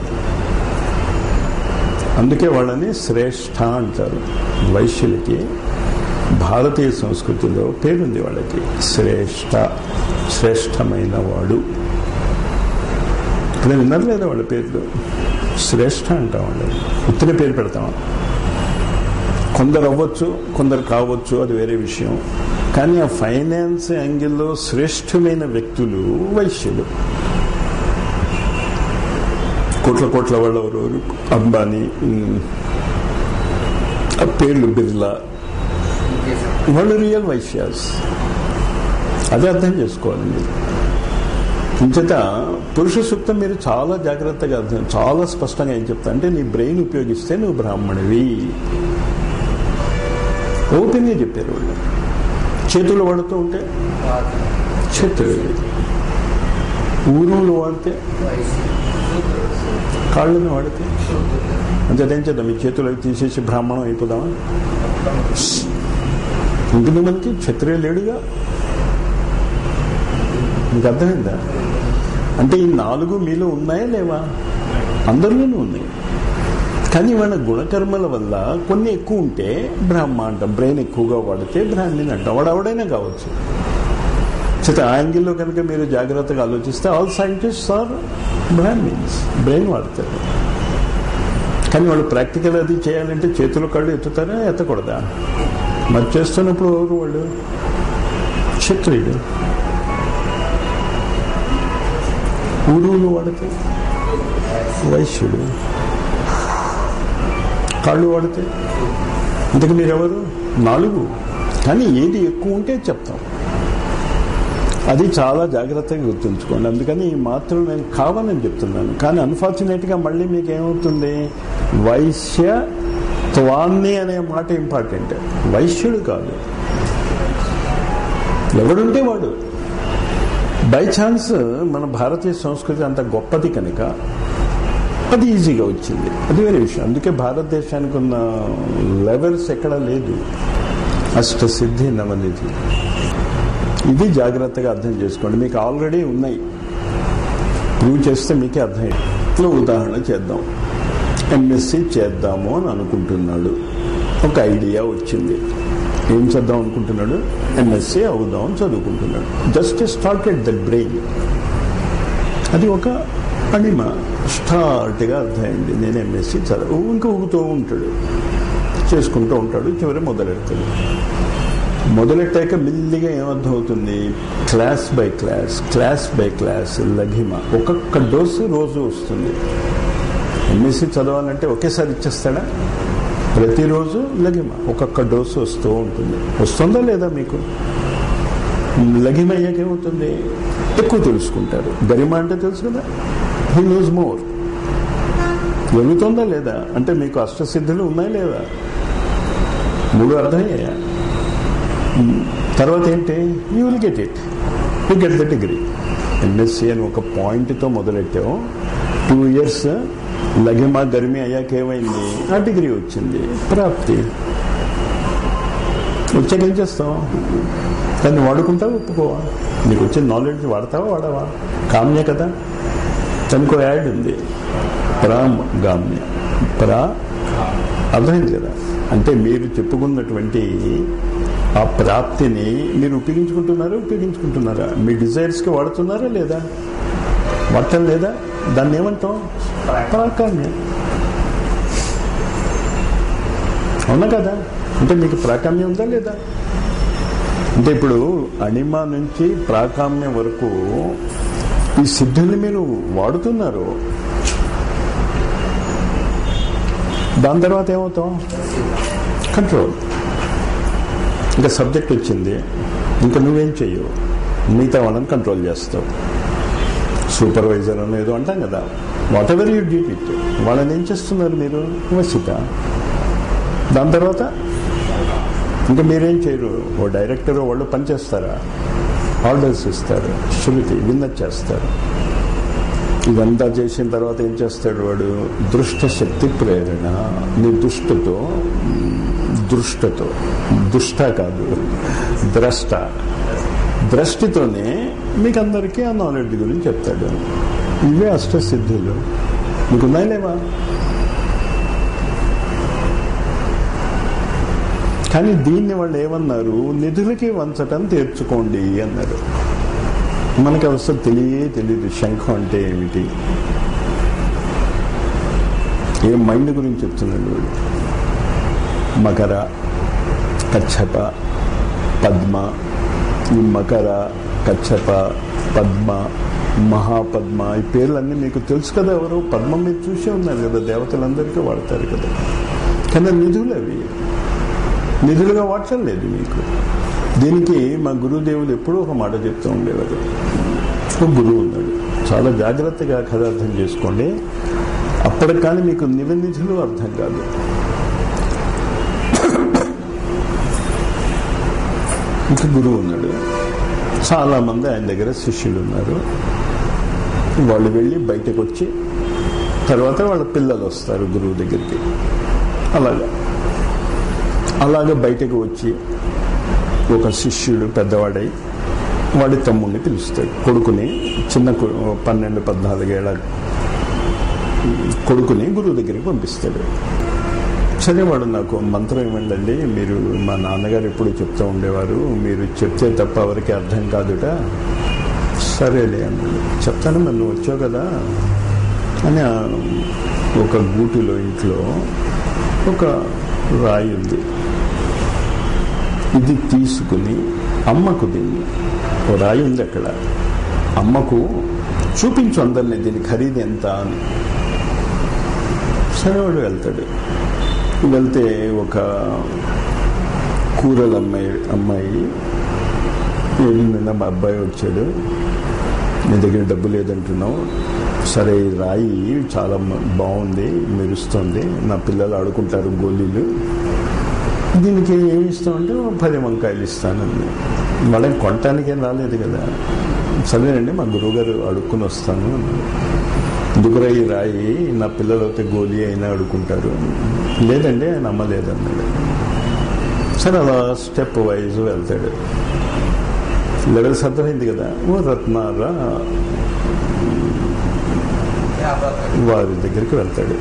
అందుకే వాళ్ళని శ్రేష్ఠ అంటారు. వైశ్యులకి భారతీయ సంస్కృతిలో పేరుంది వాళ్ళకి, శ్రేష్ఠ, శ్రేష్టమైన వాడు. ఇప్పుడు విన్నారు లేదా వాళ్ళ పేర్లు? శ్రేష్ఠ అంటాం వాళ్ళని. ఉత్తర పేరు పెడతాం. కొందరు అవ్వచ్చు, కొందరు కావచ్చు, అది వేరే విషయం. కానీ ఆ ఫైనాన్స్ యాంగిల్లో శ్రేష్టమైన వ్యక్తులు వైశ్యులు. కోట్ల వాళ్ళు ఎవరు? అంబానీ, పేర్లు బిర్లా, వాళ్ళు రియల్ వైశ్యాస్. అదే అర్థం చేసుకోవాలి మీరు. ఇంచేత పురుష సూక్తం మీరు చాలా జాగ్రత్తగా అర్థం, చాలా స్పష్టంగా ఏం చెప్తా అంటే నీ బ్రెయిన్ ఉపయోగిస్తే నువ్వు బ్రాహ్మణివి. ఓపెన్గా చెప్పారు వాళ్ళు. చేతులు వాడుతూ ఉంటే క్షత్రియుడు, ఊరువులు వాడితే, కాళ్ళని వాడితే అంతేం చేద్దాం, మీ చేతులు అవి తీసేసి బ్రాహ్మణం అయిపోదామా? ఇందులో మనకి క్షత్రియ లేడుగా. మీకు అర్థమైందా? అంటే ఈ 4 మీలో ఉన్నాయా లేవా? అందరిలోనూ ఉన్నాయి. కానీ వాళ్ళ గుణకర్మల వల్ల కొన్ని ఎక్కువ ఉంటే బ్రాహ్మ అంటాం, బ్రెయిన్ ఎక్కువగా వాడితే బ్రాహ్మణి అంటాం. వాడు ఎవడైనా కావచ్చు. చేత ఆ యాంగిల్లో కనుక మీరు జాగ్రత్తగా ఆలోచిస్తే all scientists are Brahmins, brain వాడతారు. కానీ వాళ్ళు ప్రాక్టికల్ అది చేయాలంటే చేతులు కళ్ళు ఎత్తుతారా ఎత్తకూడదా? మరి చేస్తున్నప్పుడు ఎవరు వాళ్ళు? క్షత్రియుడు. ఊరువులు వాడితే వైశ్యుడు, కాళ్ళు వాడితే ఇంతకు మీరెవరు? 4. కానీ ఏది ఎక్కువ ఉంటే చెప్తాం. అది చాలా జాగ్రత్తగా గుర్తుంచుకోండి. అందుకని ఈ మాత్రం నేను కావాలని చెప్తున్నాను. కానీ అన్ఫార్చునేట్గా మళ్ళీ మీకు ఏమవుతుంది, వైశ్యత్వాన్ని అనే మాట ఇంపార్టెంట్. వైశ్యుడు కాదు, ఎవడుంటే వాడు. బై ఛాన్స్ మన భారతీయ సంస్కృతి అంత గొప్పది కనుక అది ఈజీగా వచ్చింది, అది వేరే విషయం. అందుకే భారతదేశానికి ఉన్న లెవెల్స్ ఎక్కడా లేదు. అష్టసిద్ధి నవనిధి, ఇది జాగ్రత్తగా అర్థం చేసుకోండి. మీకు ఆల్రెడీ ఉన్నాయి, ప్రూవ్ చేస్తే మీకే అర్థం. ఉదాహరణ చేద్దాం. ఎంఎస్సి చేద్దాము అని అనుకుంటున్నాడు, ఒక ఐడియా వచ్చింది. ఏం చేద్దాం అనుకుంటున్నాడు? ఎంఎస్సి అవుదాం అని చదువుకుంటున్నాడు. Just started the brain. అది ఒక అనిమ స్టార్ట్గా అర్థమైంది, నేను ఎంఎస్సి చదువు. ఇంకా ఊగుతూ ఉంటాడు, చేసుకుంటూ ఉంటాడు, చివరి మొదలెడతాడు. మొదలెట్టాక మెల్లిగా ఏమర్థం అవుతుంది? క్లాస్ బై క్లాస్ లఘిమ, ఒక్కొక్క డోసు రోజు వస్తుంది. ఎంఎస్సి చదవాలంటే ఒకేసారి ఇచ్చేస్తాడా? ప్రతిరోజు లఘిమ ఒక్కొక్క డోసు వస్తూ ఉంటుంది. వస్తుందా లేదా మీకు? లఘిమ అయ్యాక ఏమవుతుంది? ఎక్కువ తెలుసుకుంటారు. గరిమ అంటే తెలుసు కదా, హీ నోస్ మోర్. జరుగుతుందా లేదా? అంటే మీకు అష్టసిద్ధులు ఉన్నాయా లేదా? 3 అర్థమయ్యాయా? తర్వాత ఏంటి? You will get it, you get the degree. MSc అని ఒక పాయింట్తో మొదలెట్టావు, 2 years లఘిమ గరిమి అయ్యాక ఏమైంది? ఆ డిగ్రీ వచ్చింది, ప్రాప్తి. వచ్చాక ఏం చేస్తావు? దాన్ని వాడుకుంటావా ఒప్పుకోవా? నీకు వచ్చిన నాలెడ్జ్ వాడతావా వాడవా? కామ్య కదా. దానికి యాడ్ ఉంది, ప్రాగామ్య. అర్థమైంది కదా. అంటే మీరు చెప్పుకున్నటువంటి ఆ ప్రాప్తిని మీరు ఉపయోగించుకుంటున్నారా? మీ డిజైర్స్కి వాడుతున్నారా లేదా? వాడటం లేదా? దాన్ని ఏమంటాం? ప్రాకామ్యం. అవునా కదా? అంటే మీకు ప్రాకామ్యం ఉందా లేదా? అంటే ఇప్పుడు అణిమ నుంచి ప్రాకామ్యం వరకు ఈ సిద్ధుల్ని మీరు వాడుతున్నారు. దాని తర్వాత ఏమవుతాం? కంట్రోల్. ఇంకా సబ్జెక్ట్ వచ్చింది, ఇంకా నువ్వేం చెయ్యవు, మిగతా వాళ్ళని కంట్రోల్ చేస్తావు. సూపర్వైజర్ అని ఏదో అంటాం కదా, whatever you did it. వాళ్ళని ఏం చేస్తున్నారు మీరు? వసిత. దాని తర్వాత ఇంకా మీరేం చేయరు. ఓ డైరెక్టర్ వాళ్ళు పనిచేస్తారా? ఆర్డర్స్ ఇస్తారు, శృతి విన్నత్ చేస్తారు. ఇదంతా చేసిన తర్వాత ఏం చేస్తాడు వాడు? దృష్ట శక్తి ప్రేరణ. నీ దృష్టతో దుష్ట కాదు, ద్రష్టితోనే మీకు అందరికీ ఆ నాలెడ్జ్ గురించి చెప్తాడు. ఇవే అష్టసిద్ధులు. మీకున్నాయి లేవా? కానీ దీన్ని వాళ్ళు ఏమన్నారు? నిధులకి వంచటం తీర్చుకోండి అన్నారు. మనకి అసలు తెలియదు శంఖం అంటే ఏమిటి. ఏ మైండ్ గురించి చెప్తున్నాడు వాడు? మకర, కచ్చప, పద్మ. ఈ మకర, కచ్చప, పద్మ, మహాపద్మ, ఈ పేర్లన్నీ మీకు తెలుసు కదా. ఎవరు? పద్మం మీరు చూసే ఉన్నారు కదా, దేవతలందరికీ వాడతారు కదా. కానీ నిధులు అవి నిధులుగా వాడటం లేదు మీకు. దీనికి మా గురుదేవులు ఎప్పుడూ ఒక మాట చెప్తూ ఉండేవారు. ఒక గురువు ఉన్నాడు. చాలా జాగ్రత్తగా కథ అర్థం చేసుకోండి. అప్పటికి కానీ మీకు నిధిలు అర్థం కాదు. ఇంకా గురువు ఉన్నాడు. చాలా మంది ఆయన దగ్గర శిష్యులు ఉన్నారు. వాళ్ళు వెళ్ళి బయటకు వచ్చి తర్వాత వాళ్ళ పిల్లలు వస్తారు గురువు దగ్గరికి. అలాగా బయటకు వచ్చి ఒక శిష్యుడు పెద్దవాడై వాడి తమ్ముడిని పిలుస్తాడు. కొడుకుని, చిన్న 12-14 ఏళ్ళ కొడుకుని గురువు దగ్గరికి పంపిస్తాడు. సరే, వాడు నాకు మంత్రం ఇవ్వండి, మీరు మా నాన్నగారు ఎప్పుడు చెప్తూ ఉండేవారు, మీరు చెప్తే తప్ప ఎవరికి అర్థం కాదుట. సరేలే అన్నాడు. చెప్తాను, మరి నువ్వు వచ్చావు కదా అని ఒక గూటిలో ఇంట్లో ఒక రాయి ఉంది. ఇది తీసుకుని అమ్మకు దీన్ని, ఓ రాయి ఉంది అక్కడ, అమ్మకు చూపించు అందరినీ దీని ఖరీదు ఎంత అని. సరే, వాడు వెళ్తాడు. వెళ్తే ఒక కూరల అమ్మాయి నిన్న మా అబ్బాయి వచ్చాడు, నీ దగ్గర డబ్బు లేదంటున్నావు, సరే ఈ రాయి చాలా బాగుంది, మెరుస్తుంది, నా పిల్లలు ఆడుకుంటారు గోళీలు, దీనికి ఏమి ఇస్తామంటే 10 వంకాయలు ఇస్తానండి. వాళ్ళని కొనటానికి ఏం రాలేదు కదా. సరేనండి, మా గురువుగారు అడుక్కుని వస్తాను. ఎందుకురా ఈ రాయి, నా పిల్లలు అయితే గోళీ అయినా అడుక్కుంటారు. లేదండి, ఆయన అమ్మలేదన్నాడు. సరే, అలా స్టెప్ వైజ్ వెళ్తాడు. లెవెల్స్ అర్థమైంది కదా. ఓ రత్నారా వారి దగ్గరికి వెళ్తాడు.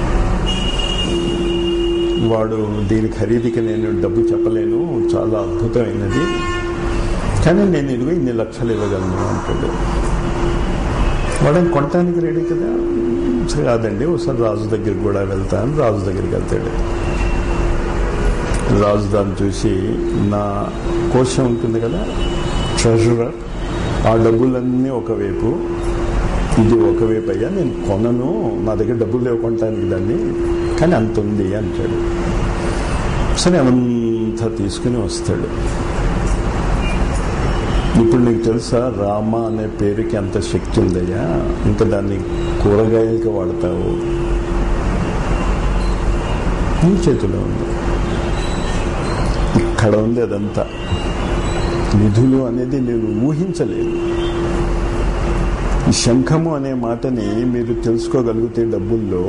వాడు దీని ఖరీదుకి నేను డబ్బు చెప్పలేను, చాలా అద్భుతమైనది, కానీ నేను ఇదిగో ఇన్ని లక్షలు ఇవ్వగలను అంటాడు. వాడని కొనటానికి రెడీ కదా. కాదండి, ఒకసారి రాజు దగ్గరికి కూడా వెళ్తాను. రాజు దగ్గరికి వెళ్తాడు. రాజు దాన్ని చూసి, నా కోశం ఉంటుంది కదా, ట్రెజరర్, ఆ డబ్బులన్నీ ఒకవైపు, ఇది ఒకవైపు అయ్యా, నేను కొనను, నా దగ్గర డబ్బులు లేవు కొనటానికి దాన్ని, కానీ అంత ఉంది అంటాడు. సరే, అంతా తీసుకుని వస్తాడు. ఇప్పుడు నీకు తెలుసా రామ అనే పేరుకి అంత శక్తి ఉందయ్యా, ఇంకా దాన్ని కూరగాయలకి వాడతావు, నీ చేతిలో ఉంది, ఇక్కడ ఉంది అదంతా. నిధులు అనేది నేను ఊహించలేదు. ఈ శంఖము అనే మాటని మీరు తెలుసుకోగలిగితే డబ్బుల్లో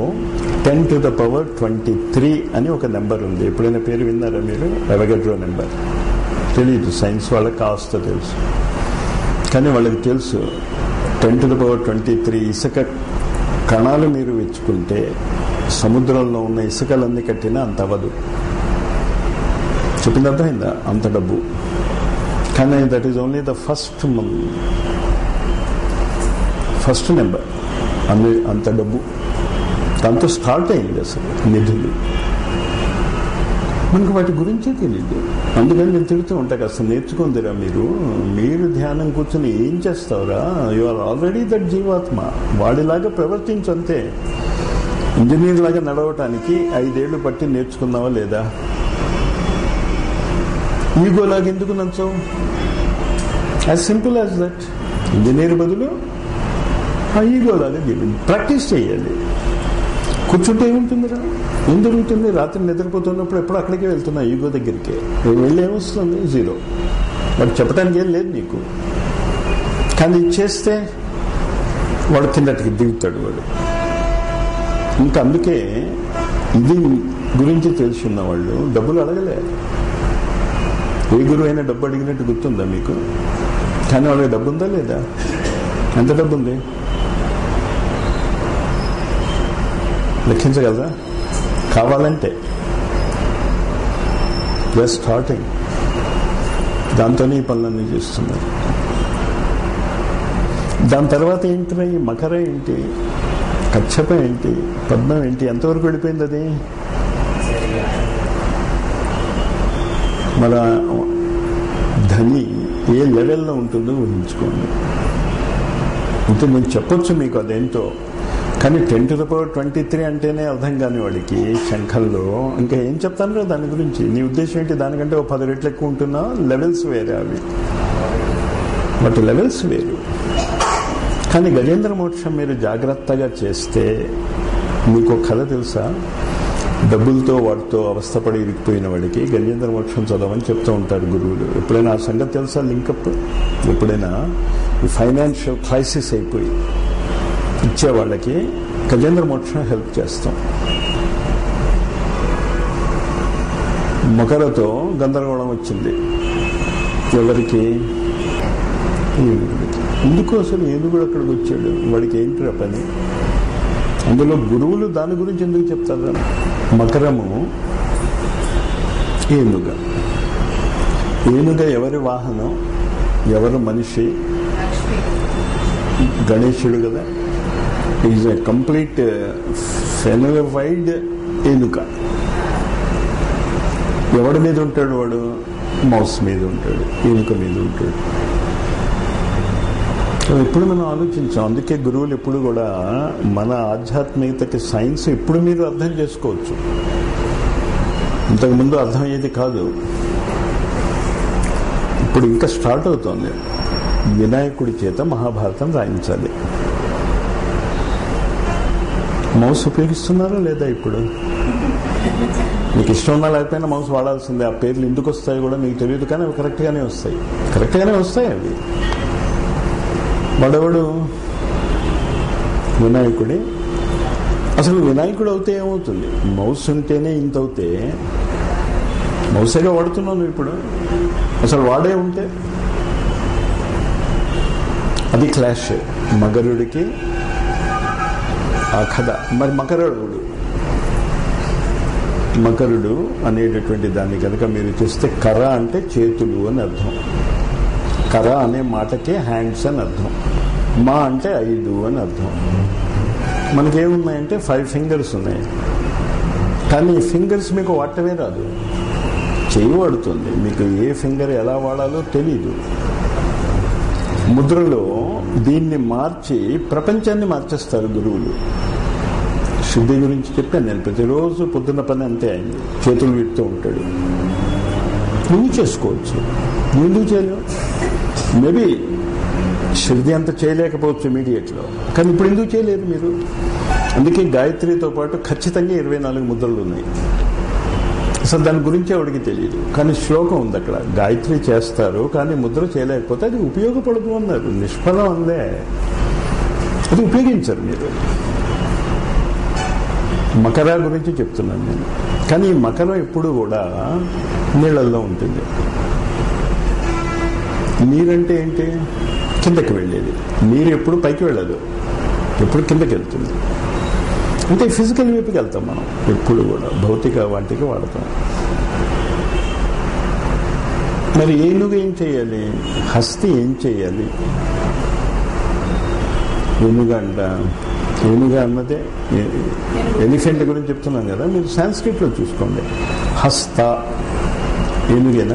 10⁻23 అని ఒక నెంబర్ ఉంది. ఎప్పుడైనా పేరు విన్నారా మీరు? Avogadro number. తెలీదు, సైన్స్ వాళ్ళకి కాస్త తెలుసు, కానీ వాళ్ళకి తెలుసు 10⁻23 ఇసుక కణాలు మీరు వెచ్చుకుంటే సముద్రంలో ఉన్న ఇసుకలన్నీ కట్టినా అంత అవ్వదు. చెప్పింది అర్థమైందా? అంత డబ్బు. కానీ that is only the first number. అంత డబ్బు దాంతో స్టార్ట్ అయింది అసలు నిధులు. మనకు వాటి గురించే తెలియదు. అందుకని నేను తిరుగుతూ ఉంటాను, అసలు నేర్చుకుందిరా మీరు ధ్యానం కూర్చొని ఏం చేస్తావురా, యు ఆర్ ఆల్రెడీ దట్ జీవాత్మ, వాడిలాగా ప్రవర్తించంతే. ఇంజనీర్ లాగా నడవటానికి 5 ఏళ్ళు పట్టి నేర్చుకున్నావా లేదా? ఈగోలాగా ఎందుకు నచ్చవు? As simple as that. Engineer బదులు ఆ ఈగోలాగా జీవించి ప్రాక్టీస్ చేయాలి. కూర్చుంటే ఏముంటుందిరా? ఏం జరుగుతుంది? రాత్రి నిద్రపోతున్నప్పుడు ఎప్పుడు అక్కడికే వెళ్తున్నా, ఈగో దగ్గరికి వెళ్ళి ఏమొస్తుంది? 0. వాడు చెప్పడానికి ఏం లేదు నీకు, కానీ చేస్తే వాడు కిందటికి దిగుతాడు వాడు. ఇంకా అందుకే ఇది గురించి తెలుసున్న వాళ్ళు డబ్బులు అడగలే. ఏ గురువు అయినా డబ్బు అడిగినట్టు గుర్తుందా మీకు? కానీ వాళ్ళకి డబ్బు ఉందా లేదా? ఎంత డబ్బు ఉంది లెక్కించగలరా? కావాలంటే జస్ట్ స్టార్టింగ్ దాంతోనే ఈ పనులన్నీ చేస్తున్నారు. దాని తర్వాత ఏంటి? మకర ఏంటి, కచ్చప ఏంటి, పద్మం ఏంటి, ఎంతవరకు వెళ్ళిపోయింది అది? మన ధని ఏ లెవెల్లో ఉంటుందో ఊహించుకోండి. అంటే నేను చెప్పొచ్చు మీకు అదేంటో, కానీ 10⁻23 అంటేనే అర్థం కాని వాడికి శంఖంలో ఇంకా ఏం చెప్తాను దాని గురించి? నీ ఉద్దేశం ఏంటి? దానికంటే 10 రెట్లు ఎక్కువ ఉంటున్నా? లెవెల్స్ వేరే, అవి వాటి లెవెల్స్ వేరు. కానీ గజేంద్ర మోక్షం మీరు జాగ్రత్తగా చేస్తే, మీకు కథ తెలుసా? డబ్బులతో వాటితో అవస్థపడి ఇరికిపోయిన వాడికి గజేంద్ర మోక్షం చదవని చెప్తూ ఉంటారు గురువులు. ఎప్పుడైనా ఆ సంగతి తెలుసా? లింకప్ ఎప్పుడైనా ఈ ఫైనాన్షియల్ క్రైసిస్ అయిపోయి ఇచ్చే వాళ్ళకి గజేంద్ర మోక్షం హెల్ప్ చేస్తాం. మకరతో గందరగోళం వచ్చింది ఎవరికి? ఏనుగుడికి. ఎందుకు అసలు ఏనుగుడు అక్కడికి వచ్చాడు? వాడికి ఏంటి పని? అందులో గురువులు దాని గురించి ఎందుకు చెప్తారు? మకరము ఏనుగ. ఏనుగ ఎవరి వాహనం? ఎవరు మనిషి? గణేశుడు కదా. ఈజ్ ఎ కంప్లీట్ ఫెనోఫైడ్ ఏనుక. ఎవడి మీద ఉంటాడు వాడు? మౌస్ మీద ఉంటాడు, ఏనుక మీద ఉంటాడు. ఎప్పుడు మనం ఆలోచించాం. అందుకే గురువులు ఎప్పుడు కూడా మన ఆధ్యాత్మికతకి సైన్స్ ఇప్పుడు మీరు అర్థం చేసుకోవచ్చు, ఇంతకుముందు అర్థమయ్యేది కాదు. ఇప్పుడు ఇంకా స్టార్ట్ అవుతోంది. వినాయకుడి చేత మహాభారతం రాయించాలి. మౌస్ ఉపయోగిస్తున్నారా లేదా? ఇప్పుడు మీకు ఇష్టం ఉన్నా లేకపోయినా మౌస్ వాడాల్సిందే. ఆ పేర్లు ఎందుకు వస్తాయి కూడా మీకు తెలియదు, కానీ అవి కరెక్ట్గానే వస్తాయి. అవి వాడెవడు? వినాయకుడే. అసలు వినాయకుడు అవుతే ఏమవుతుంది? మౌస్ ఉంటేనే ఇంత అవుతే మౌసేగా వాడుతున్నాను ఇప్పుడు. అసలు వాడే ఉంటే అది క్లాష్. మకరుడికి ఆ కథ. మరి మకరుడు అనేటటువంటి దాన్ని కనుక మీరు చూస్తే కర అంటే చేతులు అని అర్థం. కర అనే మాటకే హ్యాండ్స్ అని అర్థం. మా అంటే 5 అని అర్థం. మనకేమున్నాయంటే 5 ఫింగర్స్ ఉన్నాయి. కానీ ఈ ఫింగర్స్ మీకు వాడటమే రాదు. చెయ్యి వాడుతుంది, మీకు ఏ ఫింగర్ ఎలా వాడాలో తెలీదు. ముద్రలో దీన్ని మార్చి ప్రపంచాన్ని మార్చేస్తారు గురువులు. శుద్ధి గురించి చెప్పాను నేను. ప్రతిరోజు పొద్దున్న పని అంతే అయింది. చేతులు వీడుతూ ఉంటాడు. నువ్వు చేసుకోవచ్చు, నువ్వు ఎందుకు చేయలేవు? మేబీ శుద్ధి అంత చేయలేకపోవచ్చు ఇమీడియట్లో, కానీ ఇప్పుడు ఎందుకు చేయలేరు మీరు? అందుకే గాయత్రితో పాటు ఖచ్చితంగా 24 ముద్రలు ఉన్నాయి. అసలు దాని గురించి ఎవరికి తెలియదు, కానీ శ్లోకం ఉంది అక్కడ. గాయత్రి చేస్తారు కానీ ముద్ర చేయలేకపోతే అది ఉపయోగపడదు అన్నారు. నిష్ఫలం అందే, అది ఉపయోగించరు మీరు. మకర గురించి చెప్తున్నాను నేను. కానీ ఈ మకరం ఎప్పుడు కూడా నీళ్ళల్లో ఉంటుంది. నీరంటే ఏంటి? కిందకి వెళ్ళేది. నీరు ఎప్పుడు పైకి వెళ్ళదు, ఎప్పుడు కిందకి వెళ్తుంది. అంటే ఫిజికల్ వైపుకి వెళ్తాం మనం ఎప్పుడు కూడా. భౌతిక వాటికి వాడతాం. మరి ఏనుగు ఏం చేయాలి? హస్తి ఏం చేయాలి? ఏనుగ అన్నదే ఎలిఫెంట్ గురించి చెప్తున్నాం కదా. మీరు సాంస్క్రిట్లో చూసుకోండి. హస్త ఏనుగేనా?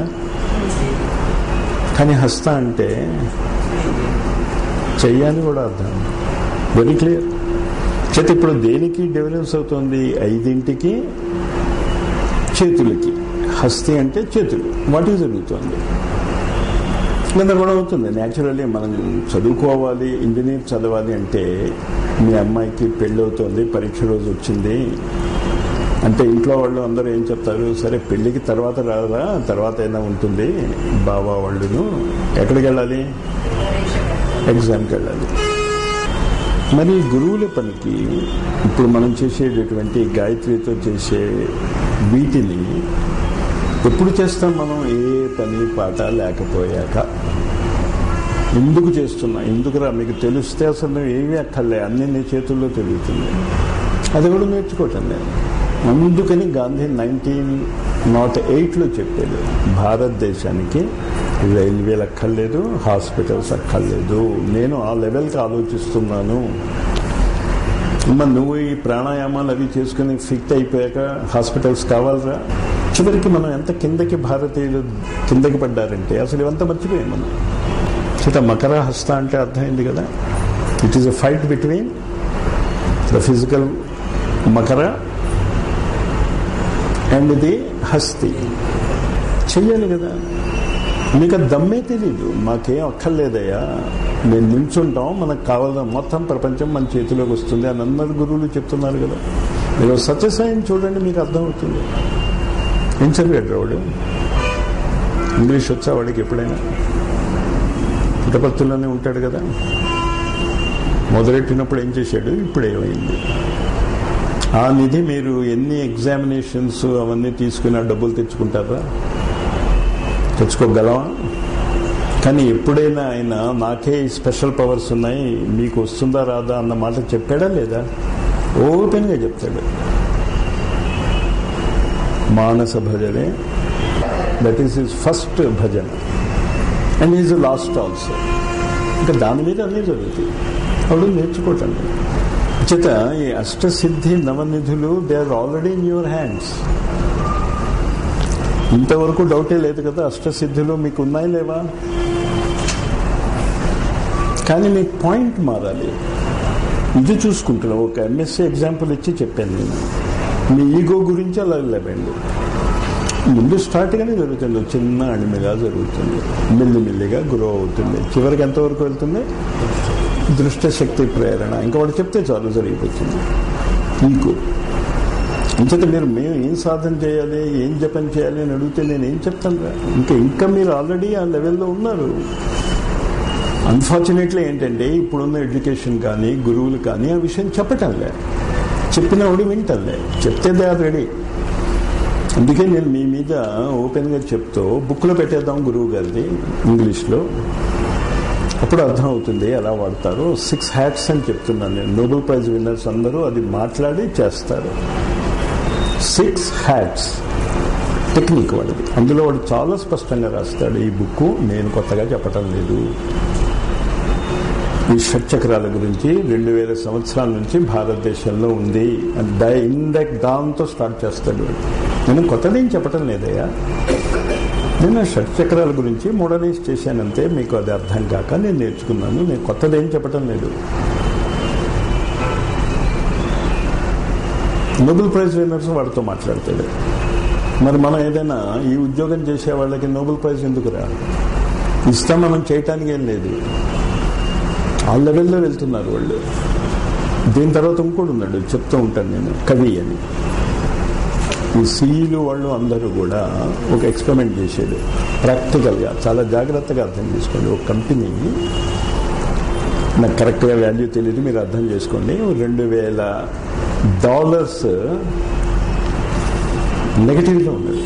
కానీ హస్త అంటే చెయ్యాలని కూడా అర్థం. Very clear. చేతి ఇప్పుడు దేనికి డిఫరెన్స్ అవుతుంది? 5ంటికి చేతులకి. హస్తి అంటే చేతులు. వాట్ ఈజ్ జరుగుతుంది? గందరగోళం అవుతుంది. న్యాచురల్లీ మనం చదువుకోవాలి, ఇంజనీర్ చదవాలి అంటే, మీ అమ్మాయికి పెళ్ళి అవుతుంది, పరీక్ష రోజు వచ్చింది అంటే ఇంట్లో వాళ్ళు అందరూ ఏం చెప్తారు? సరే పెళ్ళికి తర్వాత రాదా, తర్వాత అయినా ఉంటుంది. బాబా వాళ్ళును ఎక్కడికి వెళ్ళాలి? ఎగ్జామ్కి వెళ్ళాలి. మరి గురువుల పనికి ఇప్పుడు మనం చేసేటటువంటి గాయత్రితో చేసే వీటిని ఎప్పుడు చేస్తాం మనం? ఏ పని పాట లేకపోయాక. ఎందుకు చేస్తున్నా? ఎందుకురా? మీకు తెలిస్తే అసలు నువ్వు ఏమీ అక్కర్లే, అన్నీ నీ చేతుల్లో తిరుగుతుంది. అది కూడా నేర్చుకోవటం లేదు. అందుకని గాంధీ 1908లో చెప్పాడు, భారతదేశానికి రైల్వేలు అక్కర్లేదు, హాస్పిటల్స్ అక్కర్లేదు. నేను ఆ లెవెల్కి ఆలోచిస్తున్నాను. మరి నువ్వు ఈ ప్రాణాయామాలు అవి చేసుకుని ఫిట్ అయిపోయాక హాస్పిటల్స్ కావాలరా? చివరికి మనం ఎంత కిందకి భారతీయులు కిందకి పడ్డారంటే అసలు ఇవంతా మర్చిపోయాం మనం. చేత మకర హస్త అంటే అర్థమైంది కదా. It is a fight between the physical మకర అండ్ ది హస్తి. చెయ్యాలి కదా. మీకు దమ్మే తెలీదు. మాకేం అక్కర్లేదయ్యా, మేము నించుంటాం, మనకు కావాల్సిన మొత్తం ప్రపంచం మన చేతిలోకి వస్తుంది అని అందరు గురువులు చెప్తున్నారు కదా. మీరు సత్యసాయిని చూడండి, మీకు అర్థమవుతుంది. ఏం చదివాడు వాడు? ఇంగ్లీష్ వచ్చా వాడికి ఎప్పుడైనా? పుట్టపర్తిలోనే ఉంటాడు కదా. మొదలెట్టినప్పుడు ఏం చేశాడు, ఇప్పుడు ఏమైంది? ఆ నిధి మీరు ఎన్ని ఎగ్జామినేషన్స్ అవన్నీ తీసుకుని డబ్బులు తెచ్చుకుంటారా? తెచ్చుకోగలవా? కానీ ఎప్పుడైనా ఆయన నాకే స్పెషల్ పవర్స్ ఉన్నాయి, మీకు వస్తుందా రాదా అన్న మాట చెప్పాడా లేదా? ఓపెన్గా చెప్తాడు. మానస భజనే, that is his first bhajan and is last also. ఇంకా దాని మీద అన్నీ జరుగుతాయి. అప్పుడు నేర్చుకోవటండి. చేత ఈ అష్టసిద్ధి నవనిధులు they are already in your hands. ఇంతవరకు డౌటే లేదు కదా, అష్టసిద్ధులు మీకు ఉన్నాయి లేవా? కానీ మీకు పాయింట్ మారాలి. ఇది చూసుకుంటున్నాం. ఒక ఎంఎస్సీ ఎగ్జాంపుల్ ఇచ్చి చెప్పాను నేను. మీ ఈగో గురించి అలా లేవండి. ముందు స్టార్ట్గానే జరుగుతుంది, చిన్న అణిమిగా జరుగుతుంది, మెల్లిమెల్లిగా గ్రో అవుతుంది, చివరికి ఎంతవరకు వెళ్తుంది? దృష్టశక్తి ప్రేరణ. ఇంకా వాడు చెప్తే చాలు జరిగిపోతుంది. ఈగో ఇంచేత మీరు మేము ఏం సాధన చేయాలి, ఏం జపం చేయాలి అని అడిగితే నేను ఏం చెప్తాను? ఇంకా మీరు ఆల్రెడీ ఆ లెవెల్లో ఉన్నారు. అన్ఫార్చునేట్లీ ఏంటంటే ఇప్పుడున్న ఎడ్యుకేషన్ కానీ గురువులు కానీ ఆ విషయం చెప్పటంలే. చెప్పిన వాడు వింటలే. చెప్తే దే ఆర్ రెడీ. అందుకే నేను మీ మీద ఓపెన్గా చెప్తూ బుక్లో పెట్టేద్దాం గురువు గారిది ఇంగ్లీష్లో. అప్పుడు అర్థం అవుతుంది ఎలా వాడతారు. 6 హ్యాట్స్ అని చెప్తున్నాను నేను. నోబెల్ ప్రైజ్ విన్నర్స్ అందరూ అది మాట్లాడి చేస్తారు. 6 హ్యాట్స్ టెక్నిక్ వాడిది. అందులో వాడు చాలా స్పష్టంగా రాస్తాడు. ఈ బుక్ నేను కొత్తగా చెప్పటం లేదు. ఈ షట్చక్రాల గురించి 2000 సంవత్సరాల నుంచి భారతదేశంలో ఉంది. ఇండెక్ట్ దాంతో స్టార్ట్ చేస్తాడు. నేను కొత్తదేం చెప్పటం లేదయ్యా. నేను షట్చక్రాల గురించి మోడర్నైజ్ చేశానంతే. మీకు అది అర్థం కాక నేను నేర్చుకున్నాను. నేను కొత్తదేం చెప్పటం లేదు. నోబెల్ ప్రైజ్ విన్నర్స్ వాడితో మాట్లాడతాడు. మరి మనం ఏదైనా ఈ ఉద్యోగం చేసే వాళ్ళకి నోబెల్ ప్రైజ్ ఎందుకు రా? ఇష్టం మనం చేయటానికి ఏం లేదు. ఆ లెవెల్లో వెళ్తున్నారు వాళ్ళు. దీని తర్వాత ఇంకోటి ఉన్నాడు, చెప్తూ ఉంటాను నేను, కవి అని. ఈ సీఈలు వాళ్ళు అందరూ కూడా ఒక ఎక్స్పెరిమెంట్ చేసేది ప్రాక్టికల్గా. చాలా జాగ్రత్తగా అర్థం చేసుకోండి. ఒక కంపెనీ, నాకు కరెక్ట్గా వాల్యూ తెలియదు, మీరు అర్థం చేసుకోండి, $2000 నెగటివ్లో ఉన్నది.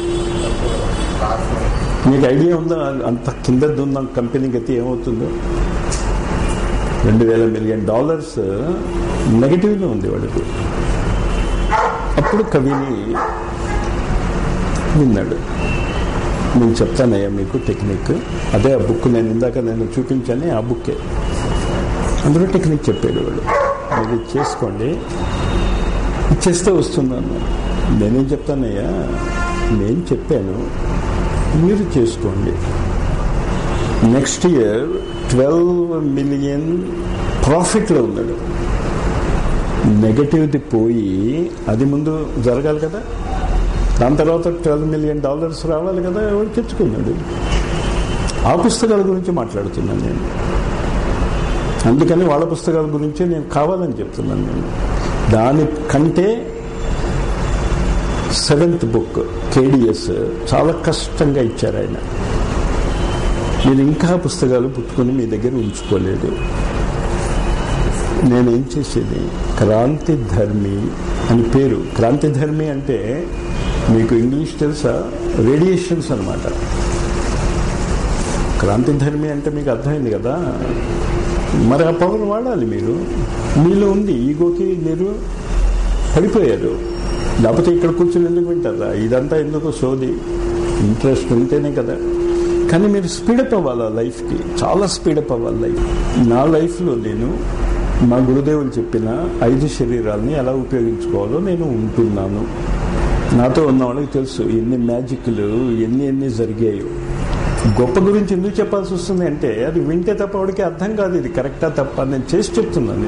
మీకు ఐడియా ఉందా అంత కిందది ఉన్న కంపెనీ గతి ఏమవుతుందో? $2,000 మిలియన్ నెగటివ్లో ఉంది వాడికి. అప్పుడు కవిని విన్నాడు. నేను చెప్తానయ్యా మీకు టెక్నిక్. అదే ఆ బుక్ నేను ఇందాక చూపించాను, ఆ బుక్కే. అందులో టెక్నిక్ చెప్పాడు వాడు. మీరు చేసుకోండి, ఇచ్చేస్తే వస్తున్నాను. నేనేం చెప్తానయ్యా, నేను చెప్పాను, మీరు చేసుకోండి. నెక్స్ట్ ఇయర్ 12 మిలియన్ ప్రాఫిట్లో ఉన్నాడు. నెగటివ్ది పోయి అది ముందు జరగాలి కదా. దాని తర్వాత $12 మిలియన్ రావాలి కదా. ఎవరు తెచ్చుకున్నాడు? ఆ పుస్తకాల గురించి మాట్లాడుతున్నాను నేను. అందుకని వాళ్ళ పుస్తకాల గురించి నేను కావాలని చెప్తున్నాను నేను. దానికంటే 7th బుక్ KDS చాలా కష్టంగా ఇచ్చారు ఆయన. మీరు ఇంకా పుస్తకాలు పుట్టుకుని మీ దగ్గర ఉంచుకోలేదు. నేనేం చేసేది, క్రాంతిధర్మి అని పేరు. క్రాంతిధర్మి అంటే మీకు ఇంగ్లీష్ తెలుసా? రేడియేషన్స్ అనమాట. క్రాంతిధర్మి అంటే మీకు అర్థమైంది కదా. మరి ఆ పవర్ వాడాలి మీరు. మీలో ఉంది. ఈగోకి మీరు పడిపోయారు. లేకపోతే ఇక్కడ కూర్చొని ఎందుకు వింటారా? ఇదంతా ఎందుకు సోది? ఇంట్రెస్ట్ ఉంటేనే కదా. కానీ మీరు స్పీడప్ అవ్వాలి లైఫ్కి. చాలా స్పీడప్ అవ్వాలి లైఫ్. నా లైఫ్లో నేను మా గురుదేవులు చెప్పిన 5 శరీరాలని ఎలా ఉపయోగించుకోవాలో నేను ఉంటున్నాను. నాతో ఉన్న వాళ్ళకి తెలుసు ఎన్ని మ్యాజిక్లు ఎన్ని జరిగాయో. గొప్ప గురించి ఎందుకు చెప్పాల్సి వస్తుంది అంటే అది వింటే తప్ప వాడికి అర్థం కాదు ఇది కరెక్టా తప్ప. నేను చేసి చెప్తున్నాను.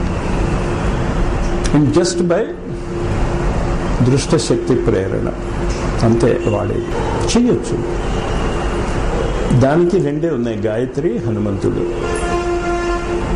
నేను జస్ట్ బై దృష్టశక్తి ప్రేరణ అంతే వాడే చేయొచ్చు. దానికి 2 ఉన్నాయి, గాయత్రి, హనుమంతుడు.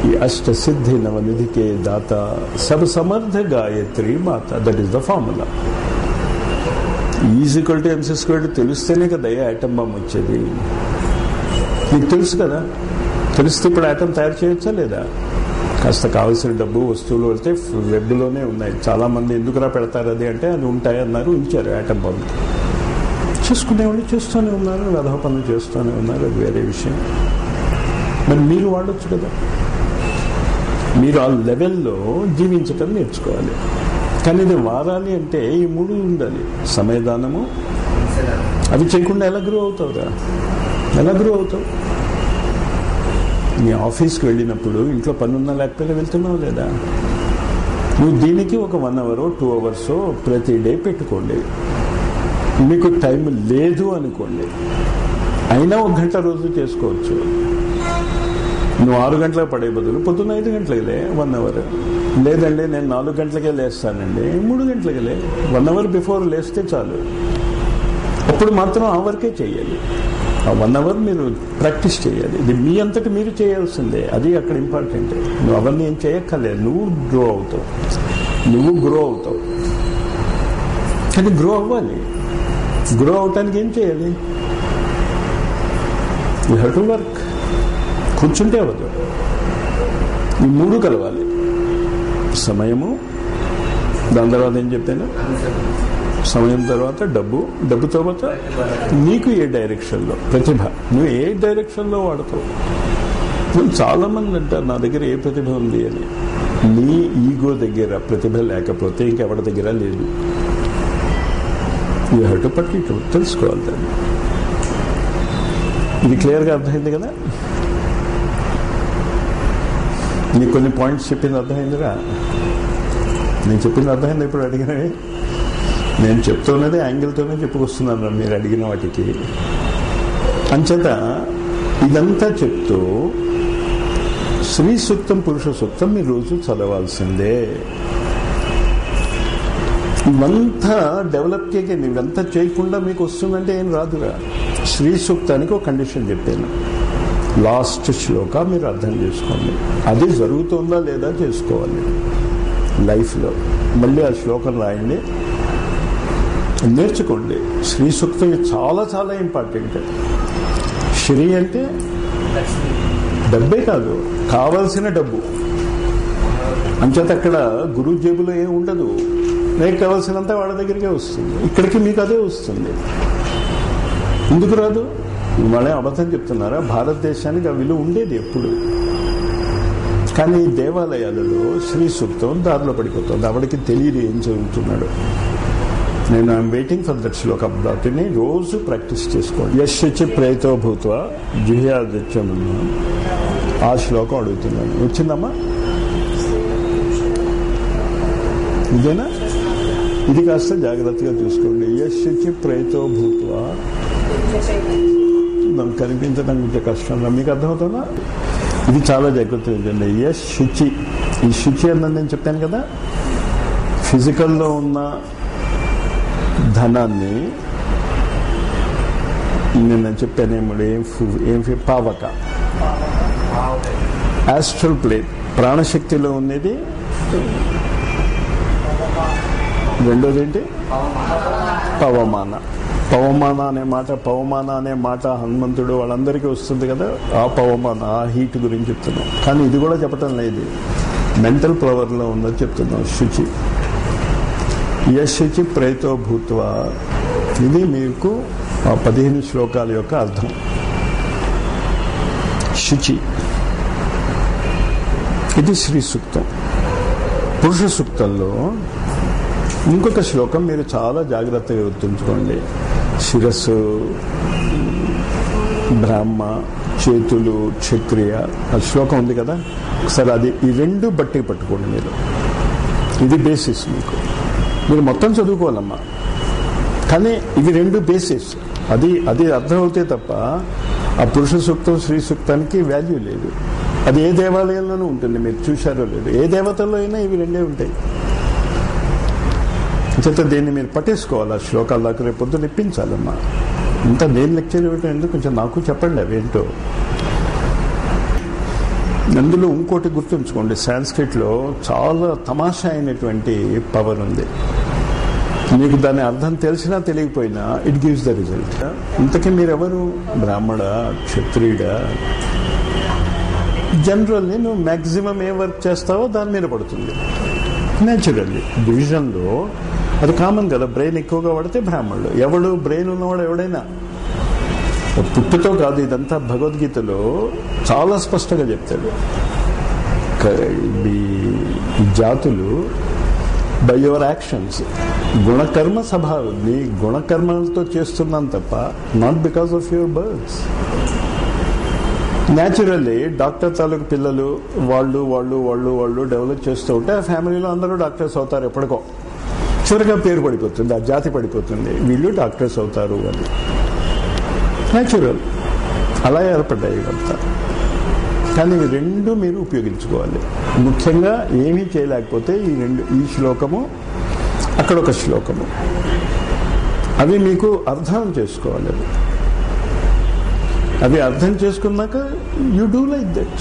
ఈ అష్ట సిద్ధి నవనిధికే దాత సబ్ సమర్థ గాయత్రి మాత. That is the formula. Is equal to MC squared తెలిస్తేనే కదా యాటమ్ బాంబ్ వచ్చేది. మీకు తెలుసు కదా, తెలిస్తే ఇప్పుడు యాటమ్ తయారు చేయొచ్చా లేదా? కాస్త కావాల్సిన డబ్బు వస్తువులు వెళ్తే వెబ్లోనే ఉన్నాయి. చాలామంది ఎందుకురా పెడతారు అది అంటే అది ఉంటాయి అన్నారు, ఉంచారు యాటమ్ బాంబ్. చేసుకునేవాళ్ళు చేస్తూనే ఉన్నారు, వెధవ పనులు చేస్తూనే ఉన్నారు, అది వేరే విషయం. మరి మీరు వాడచ్చు కదా. మీరు ఆ లెవెల్లో జీవించటం నేర్చుకోవాలి. కానీ ఇది వారాలి అంటే ఈ మూడు ఉండాలి. సమయదానము, అవి చేయకుండా ఎలా గ్రో అవుతావురా? ఎలా గ్రో అవుతావు? నీ ఆఫీస్కి వెళ్ళినప్పుడు ఇంట్లో పనున్నా లేకపోయినా వెళ్తున్నావు లేదా? నువ్వు దీనికి ఒక 1 hour 2 hours ప్రతి డే పెట్టుకోండి. మీకు టైం లేదు అనుకోండి, అయినా 1 గంట రోజు చేసుకోవచ్చు. నువ్వు 6 గంటలకు పడే బదులు పొద్దున్న 5 గంటలకి 1 hour. లేదండి నేను 4 గంటలకే లేస్తానండి, 3 గంటలకి 1 hour బిఫోర్ లేస్తే చాలు. అప్పుడు మాత్రం ఆ వర్కే చేయాలి. ఆ 1 hour మీరు ప్రాక్టీస్ చేయాలి. ఇది మీ అంతటి మీరు చేయాల్సిందే. అది అక్కడ ఇంపార్టెంట్. నువ్వు అవన్నీ ఏం చేయక్కర్లేదు. నువ్వు గ్రో అవుతావు. కానీ గ్రో అవ్వాలి. గ్రో అవటానికి ఏం చేయాలి? You have to work. కూర్చుంటే అవ్వదు. ఈ 3 కలవాలి. సమయము, దాని తర్వాత ఏం చెప్పాను, సమయం తర్వాత డబ్బు తర్వాత నీకు ఏ డైరెక్షన్లో ప్రతిభ, నువ్వు ఏ డైరెక్షన్లో వాడతావు. నువ్వు చాలామంది అంటారు నా దగ్గర ఏ ప్రతిభ ఉంది అని. నీ ఈగో దగ్గర ప్రతిభ లేకపోతే ఇంకెవరి దగ్గర లేదు. యూ హ్యావ్ టు పట్టి తెలుసుకోవాలి దాన్ని. ఇది క్లియర్గా అర్థమైంది కదా? నీకు కొన్ని పాయింట్స్ చెప్పింది అర్థమైందిరా? నేను చెప్పింది అర్థమైంది? ఇప్పుడు అడిగినవి నేను చెప్తున్నది యాంగిల్తోనే చెప్పుకొస్తున్నాను మీరు అడిగిన వాటికి. అంచేత ఇదంతా చెప్తూ శ్రీ సూక్తం, పురుష సూక్తం మీరు రోజు చదవాల్సిందే. ఇవంతా డెవలప్ చేయకండి. ఇవంతా చేయకుండా మీకు వస్తుందంటే ఏం రాదురా. శ్రీ సూక్తానికి ఒక కండిషన్ చెప్పాను. లాస్ట్ శ్లోక మీరు అర్థం చేసుకోండి. అది జరుగుతుందా లేదా చేసుకోవాలి లైఫ్లో. మళ్ళీ ఆ శ్లోకం రాయండి, నేర్చుకోండి. శ్రీ సూక్తం చాలా చాలా ఇంపార్టెంట్. శ్రీ అంటే డబ్బే కాదు, కావలసిన డబ్బు. అంచేత అక్కడ గురువు జేబులో ఏం ఉండదు. మీకు కావాల్సినంత వాళ్ళ దగ్గరికే వస్తుంది. ఇక్కడికి మీకు అదే వస్తుంది. ఎందుకు రాదు? వాళ్ళే అబద్ధం చెప్తున్నారా? భారతదేశానికి ఆ విలువ ఉండేది ఎప్పుడు. కానీ దేవాలయాలలో శ్రీ సూక్తం దారిలో పడిపోతుంది. ఆవిడకి తెలియదు ఏం చదువుతున్నాడు. నేను I'm waiting for that shloka. దాటిని రోజు ప్రాక్టీస్ చేసుకోండి. యశ్చి ప్రేతో భూత్వ జుహ్యాదత్యమన్నా ఆ శ్లోకం అడుగుతున్నాను. వచ్చిందమ్మా? ఇదేనా? ఇది కాస్త జాగ్రత్తగా చూసుకోండి. యశ్చి ప్రేతో భూత్వ. నాకు కనిపించడం కొంచెం కష్టంగా మీకు అర్థమవుతుందా? ఇది చాలా జాగ్రత్తగా చూడండి. యశ్ శుచి. ఈ శుచి అన్నది నేను చెప్పాను కదా, ఫిజికల్లో ఉన్న ధనాన్ని నేను చెప్పానేమో ఏం పావక, ఆస్ట్రల్ ప్లేన్, ప్రాణశక్తిలో ఉన్నది. రెండోది ఏంటి? పవమాన. పవమాన అనే మాట హనుమంతుడు వాళ్ళందరికీ వస్తుంది కదా. ఆ పవమాన, ఆ హీట్ గురించి చెప్తున్నాం. కానీ ఇది కూడా చెప్పటం లేదు, మెంటల్ పవర్లో ఉందని చెప్తున్నాం. శుచి. యశుచి ప్రేతో భూత్వ. ఇది మీకు ఆ 15 శ్లోకాల యొక్క అర్థం. శుచి. ఇది శ్రీ సూక్తం. పురుష సూక్తంలో ఇంకొక శ్లోకం మీరు చాలా జాగ్రత్తగా గుర్తుంచుకోండి. శిరస్సు బ్రాహ్మ, చేతులు క్షత్రియ. ఆ శ్లోకం ఉంది కదా, ఒకసారి అది ఈ 2 బట్టి పట్టుకోండి మీరు. ఇది బేసిస్ మీకు. మీరు మొత్తం చదువుకోవాలమ్మా, కానీ ఇవి 2 బేసిస్. అది అర్థమవుతే తప్ప ఆ పురుష సూక్తం శ్రీ సూక్తానికి వాల్యూ లేదు. అది ఏ దేవాలయంలోనూ ఉంటుంది. మీరు చూశారో లేదు, ఏ దేవతల్లో అయినా ఇవి 2 ఉంటాయి. చేత దీన్ని మీరు పట్టేసుకోవాలి. ఆ శ్లోకాల దాకా రేపు పొద్దున ఇప్పించాలమ్మా. ఇంత దేని లెక్చర్ ఇవ్వటం ఎందుకు? కొంచెం నాకు చెప్పండి అవేంటో. అందులో ఇంకోటి గుర్తుంచుకోండి, సాంస్క్రిట్లో చాలా తమాషా అయినటువంటి పవర్ ఉంది. మీకు దాని అర్థం తెలిసినా తెలియకపోయినా ఇట్ గివ్స్ ద రిజల్ట్. ఇంతకీ మీరెవరు? బ్రాహ్మణ, క్షత్రియుడా? జనరల్లీ నువ్వు మ్యాక్సిమం ఏ వర్క్ చేస్తావో దాని మీద పడుతుంది. న్యాచురల్లీ డివిజన్లో అది కామన్ కదా. బ్రెయిన్ ఎక్కువగా పడితే బ్రాహ్మణుడు. ఎవడు బ్రెయిన్ ఉన్నవాడు ఎవడైనా పుట్టుతో కాదు, ఇదంతా భగవద్గీతలో చాలా స్పష్టంగా చెప్తాడు. ఈ జాతులు బై యువర్ యాక్షన్స్, గుణకర్మ స్వభావం, నీ గుణకర్మలతో చేస్తున్నాను తప్ప not because of your births. Naturally doctor తాలూకు పిల్లలు వాళ్ళు వాళ్ళు వాళ్ళు వాళ్ళు డెవలప్ చేస్తూ ఉంటే ఆ ఫ్యామిలీలో అందరూ డాక్టర్స్ అవుతారు. ఎప్పటికో చివరిగా పేరు పడిపోతుంది, ఆ జాతి పడిపోతుంది, వీళ్ళు డాక్టర్స్ అవుతారు అని. న్యాచురల్ అలా ఏర్పడ్డాయి ఇవంతా. కానీ ఇవి రెండు మీరు ఉపయోగించుకోవాలి. ముఖ్యంగా ఏమీ చేయలేకపోతే ఈ శ్లోకము, అక్కడ ఒక శ్లోకము, అవి మీకు అర్థం చేసుకోవాలి. అవి అర్థం చేసుకున్నాక యూ డూ లైక్ దట్,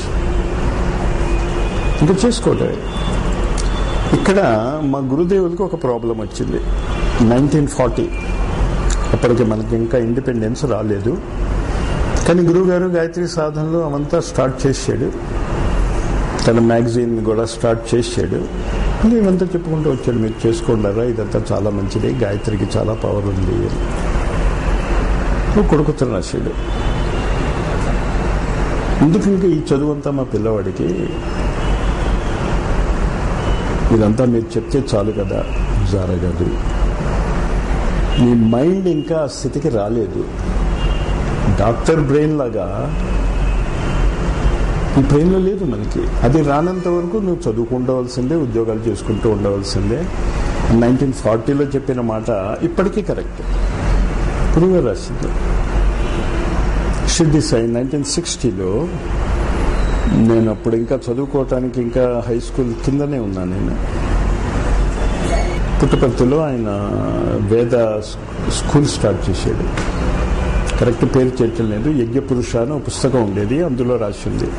ఇంకా చేసుకోవటం. ఇక్కడ మా గురుదేవులకి ఒక ప్రాబ్లం వచ్చింది 1940. అప్పటికి మనకి ఇంకా ఇండిపెండెన్స్ రాలేదు. కానీ గురువుగారు గాయత్రి సాధనలు అవంతా స్టార్ట్ చేసాడు, తన మ్యాగజైన్ కూడా స్టార్ట్ చేసాడు. ఇవంతా చెప్పుకుంటూ వచ్చాడు, మీరు చేసుకుంటారా, ఇదంతా చాలా మంచిది, గాయత్రికి చాలా పవర్ ఉంది అని. నువ్వు కొడుకుతో రాశాడు. ఎందుకు ఇంకా ఈ చదువు అంతా మా పిల్లవాడికి, ఇదంతా మీరు చెప్తే చాలు కదా, జరగదు. నీ మైండ్ ఇంకా ఆ స్థితికి రాలేదు. డాక్టర్ బ్రెయిన్ లాగా ఈ బ్రెయిన్లో లేదు మనకి. అది రానంత వరకు నువ్వు చదువుకుంటవలసిందే, ఉద్యోగాలు చేసుకుంటూ ఉండవలసిందే. 1940లో చెప్పిన మాట ఇప్పటికీ కరెక్ట్. గురువుగారు రాసింది షిర్డీ సాయి 1960లో. నేను అప్పుడు ఇంకా చదువుకోవటానికి ఇంకా హై స్కూల్ కిందనే ఉన్నాను. నేను పుట్టపర్తిలో ఆయన వేద స్కూల్ స్టార్ట్ చేశాడు. కరెక్ట్ పేరు చేయట్లేదు, యజ్ఞపురుష అని ఒక పుస్తకం ఉండేది, అందులో రాసింది.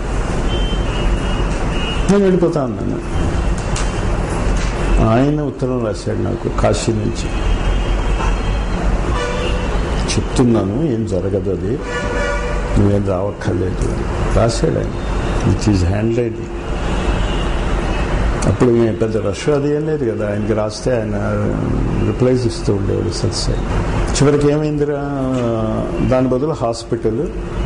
నేను వెళ్ళిపోతా ఉన్నాను. ఆయన ఉత్తరం రాశాడు నాకు కాశీ నుంచి, చెప్తున్నాను ఏం జరగదు, అది నువ్వేం రావక్కర్లేదు అని రాశాడు ఆయన. Which is hand writing. అప్పుడు పెద్ద రష్ అది ఏం లేదు కదా, ఆయనకి రాస్తే ఆయన రిప్లైస్ ఇస్తూ ఉండేవాడు సత్సాయి. చివరికి ఏమైందిరా, దాని బదులు హాస్పిటల్,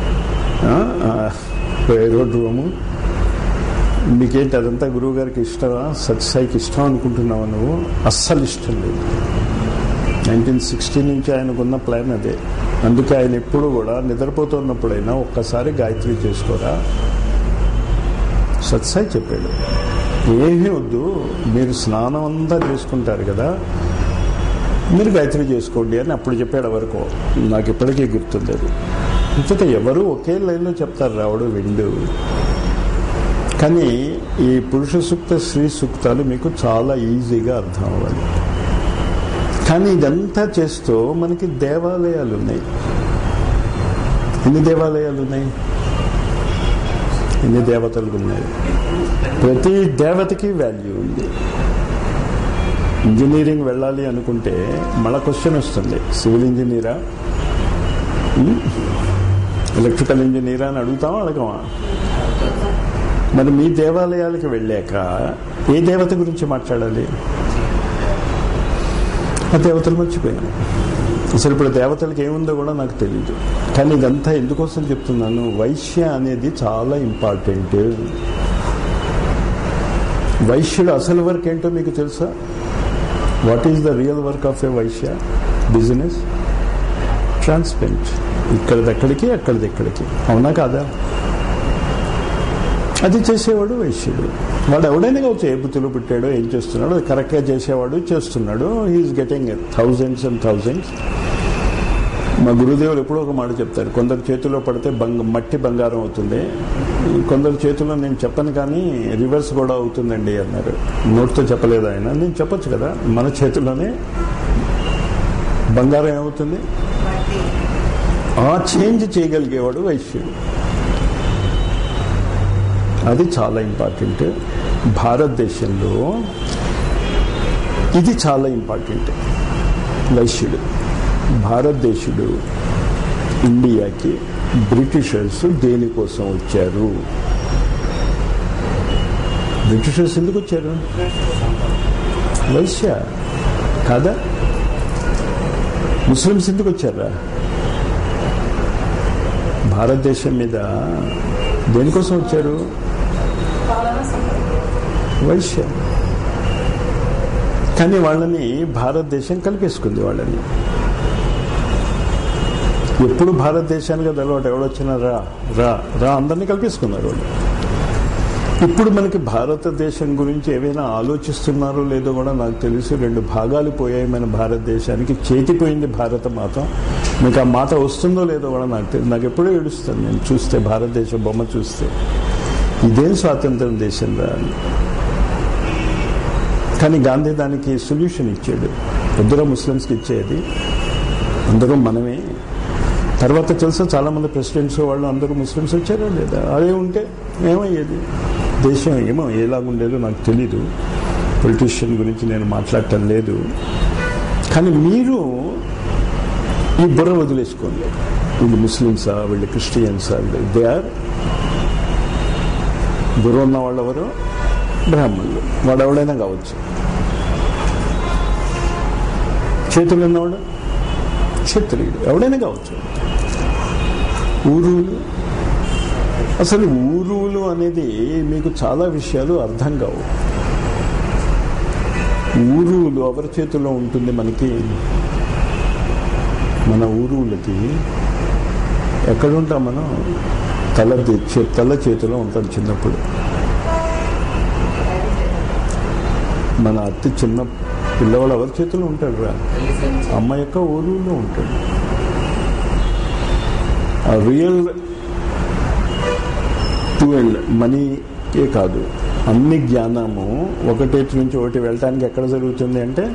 రోడ్ రూము, మీకేంటి అదంతా గురువు గారికి ఇష్టమా, సత్సాయికి ఇష్టం అనుకుంటున్నావా నువ్వు? అస్సలు ఇష్టం లేదు. 1960 నుంచి ఆయనకున్న ప్లాన్ అదే. అందుకే ఆయన ఎప్పుడు కూడా నిద్రపోతున్నప్పుడైనా ఒక్కసారి గాయత్రి చేసుకోరా, సత్సాయి చెప్పాడు. ఏమీ వద్దు, మీరు స్నానం అంతా చేసుకుంటారు కదా, మీరు గాయత్రి చేసుకోండి అని అప్పుడు చెప్పాడు. వరకు నాకు ఇప్పటికీ గుర్తుంది అది. ఇంతగా ఎవరు ఒకే లైన్లో చెప్తారు, రావడు విండు. కానీ ఈ పురుష సూక్త, స్త్రీ సూక్తాలు మీకు చాలా ఈజీగా అర్థం అవ్వాలి. కానీ ఇదంతా చేస్తూ మనకి దేవాలయాలు ఉన్నాయి. ఎన్ని దేవాలయాలు ఉన్నాయి, ఎన్ని దేవతలు ఉన్నాయి. ప్రతి దేవతకి వాల్యూ ఉంది. ఇంజనీరింగ్ వెళ్ళాలి అనుకుంటే మళ్ళా క్వశ్చన్ వస్తుంది, సివిల్ ఇంజనీరా, ఎలక్ట్రికల్ ఇంజనీరా అని అడుగుతామా అడగమా? మరి మీ దేవాలయాలకు వెళ్ళాక ఏ దేవత గురించి మాట్లాడాలి? ఆ దేవతలు మర్చిపోయాను. అసలు ఇప్పుడు దేవతలకు ఏముందో కూడా నాకు తెలియదు. కానీ ఇదంతా ఎందుకోసం చెప్తున్నాను, వైశ్య అనేది చాలా ఇంపార్టెంట్. వైశ్యుడు అసలు వర్క్ ఏంటో మీకు తెలుసా? What is the real work of a Vaishya? Business, transplant, ఇక్కడిదెక్కడికి అక్కడిదెక్కడికి, అవునా కాదా? అది చేసేవాడు వైశ్యుడు. వాడు ఎవడైనా కావచ్చు, ఏ బుద్ధిలో పుట్టాడో ఏం చేస్తున్నాడో అది కరెక్ట్గా చేసేవాడు, చేస్తున్నాడు. He is getting thousands and thousands. మా గురుదేవులు ఎప్పుడో ఒక మాట చెప్తారు, కొందరు చేతిలో పడితే మట్టి బంగారం అవుతుంది, కొందరు చేతిలో నేను చెప్పను కానీ రివర్స్ కూడా అవుతుందండి అన్నారు. నోట్తో చెప్పలేదు ఆయన, నేను చెప్పొచ్చు కదా, మన చేతిలోనే బంగారం ఏమవుతుంది. ఆ చేంజ్ చేయగలిగేవాడు వైశ్యుడు. అది చాలా ఇంపార్టెంట్. భారతదేశంలో ఇది చాలా ఇంపార్టెంట్. వైశ్యుడు, భారతదేశుడు ఇండియాకి బ్రిటిషర్స్ దేనికోసం వచ్చారు? బ్రిటిషర్స్ ఎందుకు వచ్చారు? వైశ్య కాదా? ముస్లిమ్స్ ఎందుకు వచ్చారా? భారతదేశం మీద దేనికోసం వచ్చారు? వైశ్య. కానీ వాళ్ళని భారతదేశం కలిపేసుకుంది. వాళ్ళని ఎప్పుడు భారతదేశానికి అలవాటు ఎవడొచ్చినా రా రా రా అందరినీ కల్పించుకున్నారు వాళ్ళు. ఇప్పుడు మనకి భారతదేశం గురించి ఏవైనా ఆలోచిస్తున్నారో లేదో కూడా నాకు తెలిసి 2 భాగాలు పోయాయి మన భారతదేశానికి. చేతిపోయింది భారత మాత. మీకు ఆ మాట వస్తుందో లేదో కూడా నాకు తెలియదు. నాకు ఎప్పుడూ ఏడుస్తాను నేను చూస్తే, భారతదేశ బొమ్మ చూస్తే. ఇదేం స్వాతంత్రం దేశం రా అని. కానీ గాంధీ దానికి సొల్యూషన్ ఇచ్చాడు. వద్దురా ముస్లిమ్స్కి ఇచ్చేది, అందరూ మనమే. తర్వాత తెలుసా చాలామంది ప్రెసిడెంట్స్ వాళ్ళు అందరూ ముస్లిమ్స్ వచ్చారో లేదా? అదే ఉంటే ఏమయ్యేది? దేశం ఏమో ఎలాగుండేదో నాకు తెలీదు. పొలిటీషియన్ గురించి నేను మాట్లాడటం లేదు. కానీ మీరు ఈ బుర్ర వదిలేసుకోండి. వీళ్ళు ముస్లిమ్సా, వీళ్ళు క్రిస్టియన్సా, దే ఆర్. బుర్ర ఉన్న వాళ్ళు ఎవరు? బ్రాహ్మణులు. వాడు ఎవడైనా కావచ్చు. చేతులు ఉన్నవాడు క్షత్రియుడు, ఎవడైనా కావచ్చు. ఊరువులు, అసలు ఊరువులు అనేది మీకు చాలా విషయాలు అర్థం కావు. ఊరువులు ఎవరి చేతుల్లో ఉంటుంది? మనకి మన ఊరువులకి ఎక్కడుంటాం మనం? తల చేతిలో ఉంటాం చిన్నప్పుడు. మన అతి చిన్న పిల్లవాళ్ళు ఎవరి చేతిలో ఉంటాడు రా? అమ్మ యొక్క ఊరువులో ఉంటాడు. ఆ రియల్ టు అండ్ మనీకే కాదు, అన్ని జ్ఞానము ఒకటి నుంచి ఒకటి వెళ్ళటానికి ఎక్కడ జరుగుతుంది అంటే,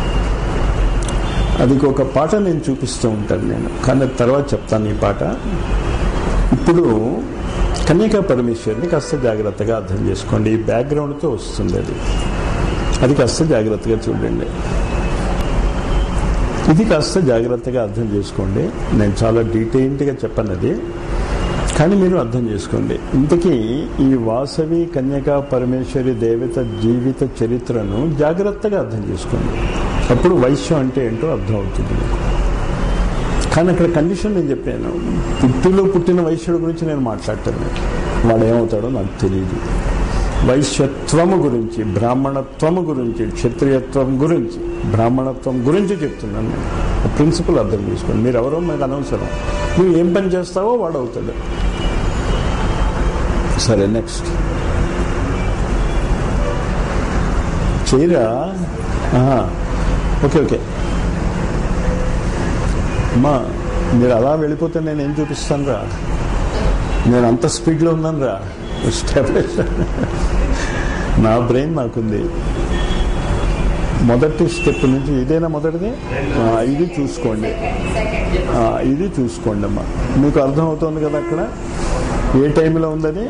అది ఒక పాట నేను చూపిస్తూ ఉంటాను నేను, కానీ తర్వాత చెప్తాను ఈ పాట. ఇప్పుడు కన్యకా పరమేశ్వరిని కాస్త జాగ్రత్తగా అర్థం చేసుకోండి. ఈ బ్యాక్గ్రౌండ్తో వస్తుంది అది కాస్త జాగ్రత్తగా చూడండి. ఇది కాస్త జాగ్రత్తగా అర్థం చేసుకోండి. నేను చాలా డీటెయిల్డ్గా చెప్పనది, కానీ మీరు అర్థం చేసుకోండి. ఇంతకీ ఈ వాసవి కన్యకా పరమేశ్వరి దేవత జీవిత చరిత్రను జాగ్రత్తగా అర్థం చేసుకోండి. అప్పుడు వైశ్యం అంటే ఏంటో అర్థం అవుతుంది మీకు. కానీ అక్కడ కండిషన్ నేను చెప్పాను, పుట్టిన వైశ్యుడి గురించి నేను మాట్లాడతాను. వాడు ఏమవుతాడో నాకు తెలియదు. వైశ్యత్వము గురించి, బ్రాహ్మణత్వము గురించి, క్షత్రియత్వం గురించి, బ్రాహ్మణత్వం గురించి చెప్తున్నాను నేను. ప్రిన్సిపల్ అర్థం చేసుకోండి. మీరు ఎవరో మీకు అనవసరం. నువ్వు ఏం పని చేస్తావో వాడు అవుతాడు. సరే, నెక్స్ట్ చేయరా? ఓకే అమ్మా, మీరు అలా వెళ్ళిపోతే నేను ఏం చూపిస్తాను రా? నేను అంత స్పీడ్లో ఉన్నాను రా. స్టెప్ నా బ్రెయిన్ నాకుంది. మొదటి స్టెప్ నుంచి ఇదేనా మొదటిది? ఇది చూసుకోండి, ఇది చూసుకోండి అమ్మా. మీకు అర్థం అవుతుంది కదా అక్కడ ఏ టైంలో ఉందని?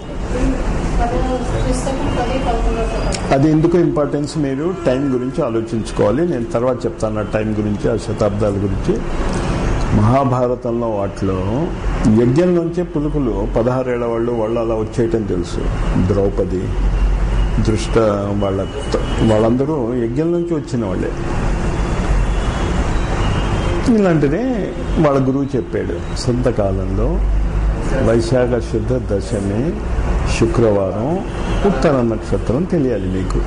అది ఎందుకు ఇంపార్టెన్స్ మీరు టైం గురించి ఆలోచించుకోవాలి. నేను తర్వాత చెప్తాను ఆ టైం గురించి, ఆ శతాబ్దాల గురించి. మహాభారతంలో వాటిలో యజ్ఞం నుంచే పులుకులు 16 ఏళ్ల వాళ్ళు అలా వచ్చేయటం తెలుసు. ద్రౌపది, దృష్ట వాళ్ళందరూ యజ్ఞం నుంచి వచ్చిన వాళ్ళే. ఇలాంటిదే వాళ్ళ గురువు చెప్పాడు. సంతకాలంలో వైశాఖ శుద్ధ దశమి శుక్రవారం ఉత్తర నక్షత్రం తెలియాలి మీకు.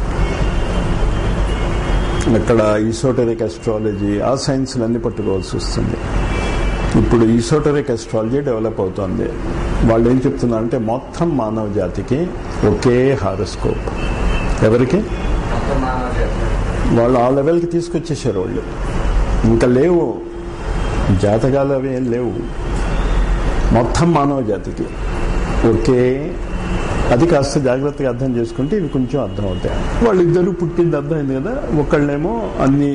అక్కడ ఈసోటరిక్ అస్ట్రాలజీ, ఆ సైన్స్లన్నీ పట్టుకోవాల్సి వస్తుంది. ఇప్పుడు ఈసోటరిక్ అస్ట్రాలజీ డెవలప్ అవుతుంది. వాళ్ళు ఏం చెప్తున్నారంటే మొత్తం మానవ జాతికి ఒకే హారోస్కోప్. ఎవరికి? వాళ్ళు ఆ లెవెల్కి తీసుకొచ్చేసారు. వాళ్ళు ఇంకా లేవు జాతకాలు, అవి ఏం లేవు. మొత్తం మానవ జాతికి ఓకే. అది కాస్త జాగ్రత్తగా అర్థం చేసుకుంటే ఇవి కొంచెం అర్థం అవుతాయి. వాళ్ళిద్దరూ పుట్టింది అర్థమైంది కదా. ఒకళ్ళేమో అన్ని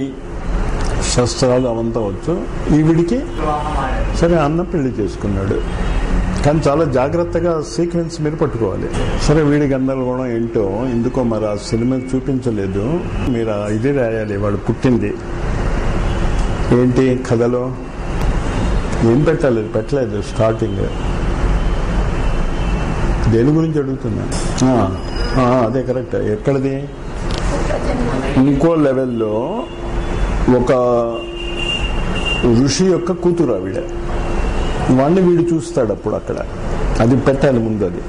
శస్త్రాలు అవంతా వచ్చు, ఈవిడికి సరే అన్న పెళ్లి చేసుకున్నాడు. కానీ చాలా జాగ్రత్తగా సీక్వెన్స్ మీరు పట్టుకోవాలి. సరే, వీడి గందరగోళం ఏంటో ఎందుకో మరి ఆ సినిమా చూపించలేదు. మీరు ఇది రాయాలి, వాడు పుట్టింది ఏంటి, కథలో ఏం పెట్టాలి, పెట్టలేదు. స్టార్టింగ్ దేని గురించి అడుగుతున్నా? అదే కరెక్ట్. ఎక్కడిది? ఇంకో లెవెల్లో ఒక ఋషి యొక్క కూతురు ఆవిడ, వాడిని వీడు చూస్తాడు అప్పుడు అక్కడ. అది పెట్టాలి ముందు. అది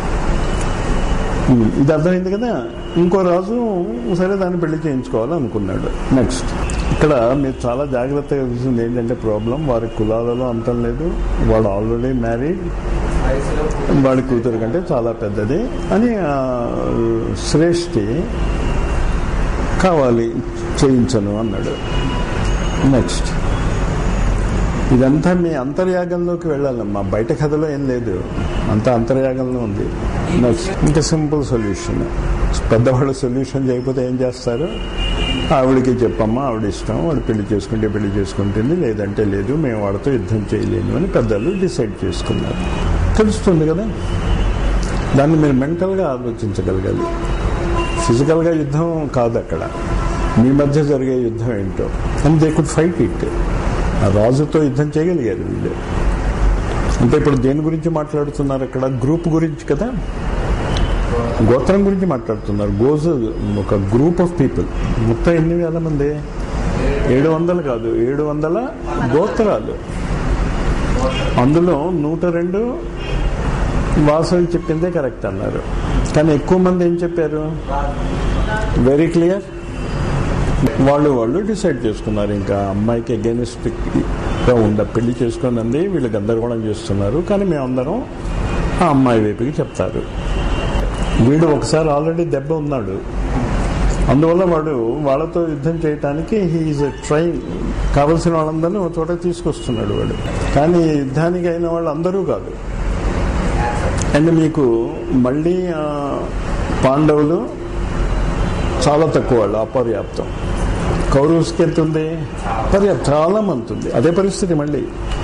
ఇది అర్థమైంది కదా. ఇంకో రాజు సరే దాన్ని పెళ్లి చేయించుకోవాలనుకున్నాడు. నెక్స్ట్ ఇక్కడ మీరు చాలా జాగ్రత్తగా చూసింది ఏంటంటే ప్రాబ్లం, వారి కులాలలో అంతం లేదు, వాడు ఆల్రెడీ మ్యారీడ్, వాడి కూతురు కంటే చాలా పెద్దది అని శ్రేష్ఠి కావాలి, చేయించను అన్నాడు. నెక్స్ట్ ఇదంతా మీ అంతర్యాగంలోకి వెళ్ళాలమ్మా, బయట కథలో ఏం లేదు, అంతా అంతర్యాగంలో ఉంది. నెక్స్ట్ ఇంకా సింపుల్ సొల్యూషన్. పెద్దవాళ్ళు సొల్యూషన్ చేయకపోతే ఏం చేస్తారు? ఆవిడికి చెప్పమ్మా, ఆవిడ ఇష్టం, వాడు పెళ్లి చేసుకుంటే పెళ్లి చేసుకుంటుంది, లేదంటే లేదు, మేము వాడితో యుద్ధం చేయలేము అని పెద్దలు డిసైడ్ చేసుకున్నారు. తెలుస్తుంది కదా. దాన్ని మీరు మెంటల్గా ఆలోచించగలగాలి. ఫిజికల్గా యుద్ధం కాదు అక్కడ, మీ మధ్య జరిగే యుద్ధం ఏంటో. And they could fight it. ఆ రాజుతో యుద్ధం చేయగలిగారు వీళ్ళు. అంటే ఇప్పుడు దేని గురించి మాట్లాడుతున్నారు అక్కడ? గ్రూప్ గురించి కదా, గోత్రం గురించి మాట్లాడుతున్నారు. ఒక గ్రూప్ ఆఫ్ పీపుల్. మొత్తం ఎన్ని వేల మంది? 700 కాదు, 700 గోత్రాలు. అందులో 102 వాసవి చెప్పిందే కరెక్ట్ అన్నారు. కానీ ఎక్కువ మంది ఏం చెప్పారు? Very clear. వాళ్ళు డిసైడ్ చేసుకున్నారు. ఇంకా అమ్మాయికి అగెనిస్ట్గా పెళ్లి చేసుకున్నది వీళ్ళు గందరగోళం చేస్తున్నారు, కానీ మేమందరం ఆ అమ్మాయి వైపుకి చెప్తారు. వీడు ఒకసారి ఆల్రెడీ దెబ్బ ఉన్నాడు, అందువల్ల వాడు వాళ్ళతో యుద్ధం చేయటానికి హీఈస్ ట్రైన్. కావలసిన వాళ్ళందరినీ ఒక చోట తీసుకొస్తున్నాడు వాడు. కానీ యుద్ధానికి అయిన వాళ్ళు అందరూ కాదు. అండ్ మీకు మళ్ళీ పాండవులు చాలా తక్కువ వాళ్ళు, అపర్యాప్తం. కౌరవుస్కి ఎంత ఉంది? పర్యాప్తం, చాలా మంది ఉంది. అదే పరిస్థితి మళ్ళీ.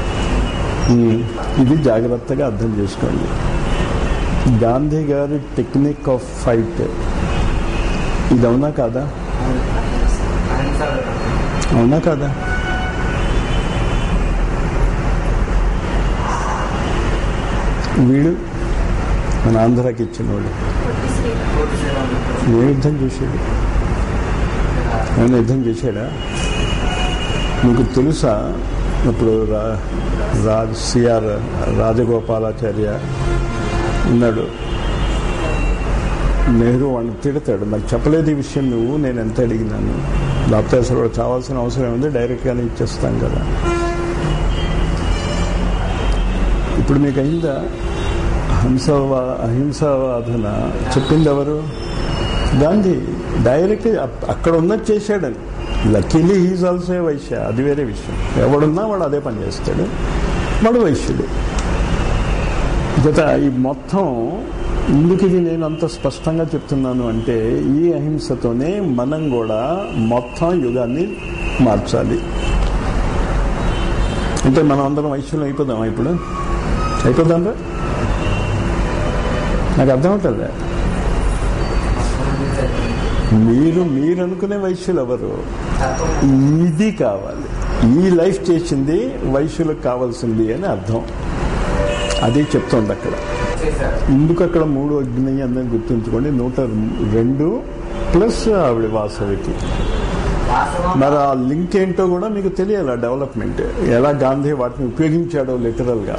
ఇది జాగ్రత్తగా అర్థం చేసుకోండి. గాంధీ గారి టెక్నిక్ ఆఫ్ ఫైట్ ఇది అవునా కాదా? అవునా కాదా? వీడు మన ఆంధ్రాకి ఇచ్చినవాడు ఏ యుద్ధం చేశాడు? ఏమైనా యుద్ధం చేశాడా? మీకు తెలుసా? ఇప్పుడు సిఆర్ రాజగోపాలాచార్య ఉన్నాడు, నెహ్రూ వాడిని తిడతాడు, నాకు చెప్పలేదు ఈ విషయం నువ్వు, నేను ఎంత అడిగినాను, లేకపోతే అసలు చావాల్సిన అవసరం ఉంది, డైరెక్ట్గానే ఇచ్చేస్తాం కదా. ఇప్పుడు మీకు అయిందా? అహింసావాదన చెప్పింది ఎవరు? గాంధీ. డైరెక్ట్ అక్కడ ఉన్నది చేశాడని. Luckily he's also a Vaishya, అది వేరే విషయం. ఎవడున్నా వాడు అదే పని చేస్తాడు, వాడు వైశ్యుడు. జత ఈ మొత్తం ఎందుకు ఇది నేను అంత స్పష్టంగా చెప్తున్నాను అంటే, ఈ అహింసతోనే మనం కూడా మొత్తం యుగాన్ని మార్చాలి. అంటే మనం అందరం వైశ్యులు అయిపోదాం. ఇప్పుడు అయిపోదాంరా? నాకు అర్థం అవుతుందా? మీరు అనుకునే వైశ్యులు ఎవరు? ఇది కావాలి, ఈ లైఫ్ చేసింది వైశ్యులకు కావాల్సింది అని అర్థం. అదే చెప్తోంది అక్కడ. ఇందుకు అక్కడ 3 అగ్ని అందరినీ గుర్తుంచుకోండి. 102 ప్లస్ ఆవిడ వాసవికి. మరి ఆ లింక్ ఏంటో కూడా మీకు తెలియాలి. ఆ డెవలప్మెంట్ ఎలా గాంధీ వాటిని ఉపయోగించాడో లిటరల్గా.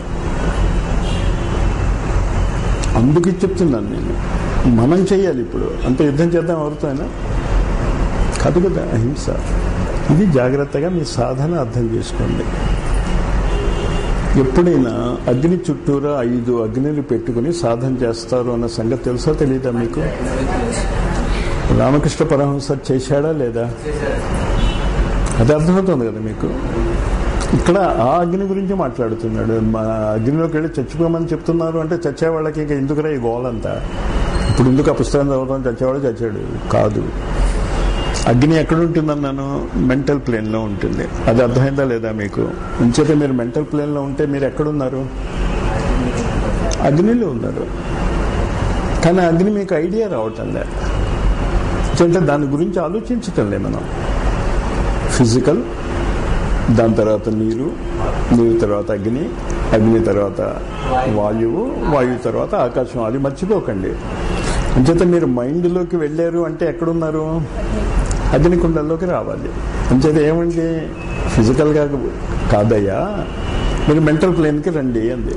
అందుకు చెప్తున్నాను నేను, మనం చెయ్యాలి. ఇప్పుడు అంత యుద్ధం చేద్దాం ఎవరితో అయినా కాదు కదా అహింస. ఇది జాగ్రత్తగా మీ సాధన అర్థం చేసుకోండి. ఎప్పుడైనా అగ్ని చుట్టూరా 5 అగ్నిలు పెట్టుకుని సాధన చేస్తారు అన్న సంగతి తెలుసా తెలీదా మీకు? రామకృష్ణ పరమహంస చేశాడా లేదా? అది అర్థమవుతుంది కదా మీకు. ఇక్కడ ఆ అగ్ని గురించి మాట్లాడుతున్నాడు. మా అగ్నిలోకి వెళ్ళి చచ్చిపోమని చెప్తున్నారు అంటే చచ్చేవాళ్ళకి ఇంకా ఎందుకురా ఈ గోలంతా? ఇప్పుడు ఎందుకు ఆ పుస్తకం చదవడం? చచ్చేవాడు చచ్చాడు కాదు. అగ్ని ఎక్కడుంటుందన్నాను? మెంటల్ ప్లేన్లో ఉంటుంది. అది అర్థమైందా లేదా మీకు? ఇంచేత మీరు మెంటల్ ప్లేన్లో ఉంటే మీరు ఎక్కడున్నారు? అగ్నిలో ఉన్నారు. కానీ అగ్ని మీకు ఐడియా రావటం లే, అంటే దాని గురించి ఆలోచించటంలే మనం. ఫిజికల్, దాని తర్వాత నీరు, నీరు తర్వాత అగ్ని, అగ్ని తర్వాత వాయువు, వాయువు తర్వాత ఆకాశం. అది మర్చిపోకండి. అంచేత మీరు మైండ్లోకి వెళ్ళారు అంటే ఎక్కడున్నారు? అగ్నికుండంలోకి రావాలి. అంచేత ఏమండి, ఫిజికల్గా కాదయ్యా, మీరు మెంటల్ ప్లేన్కి రండి అంది.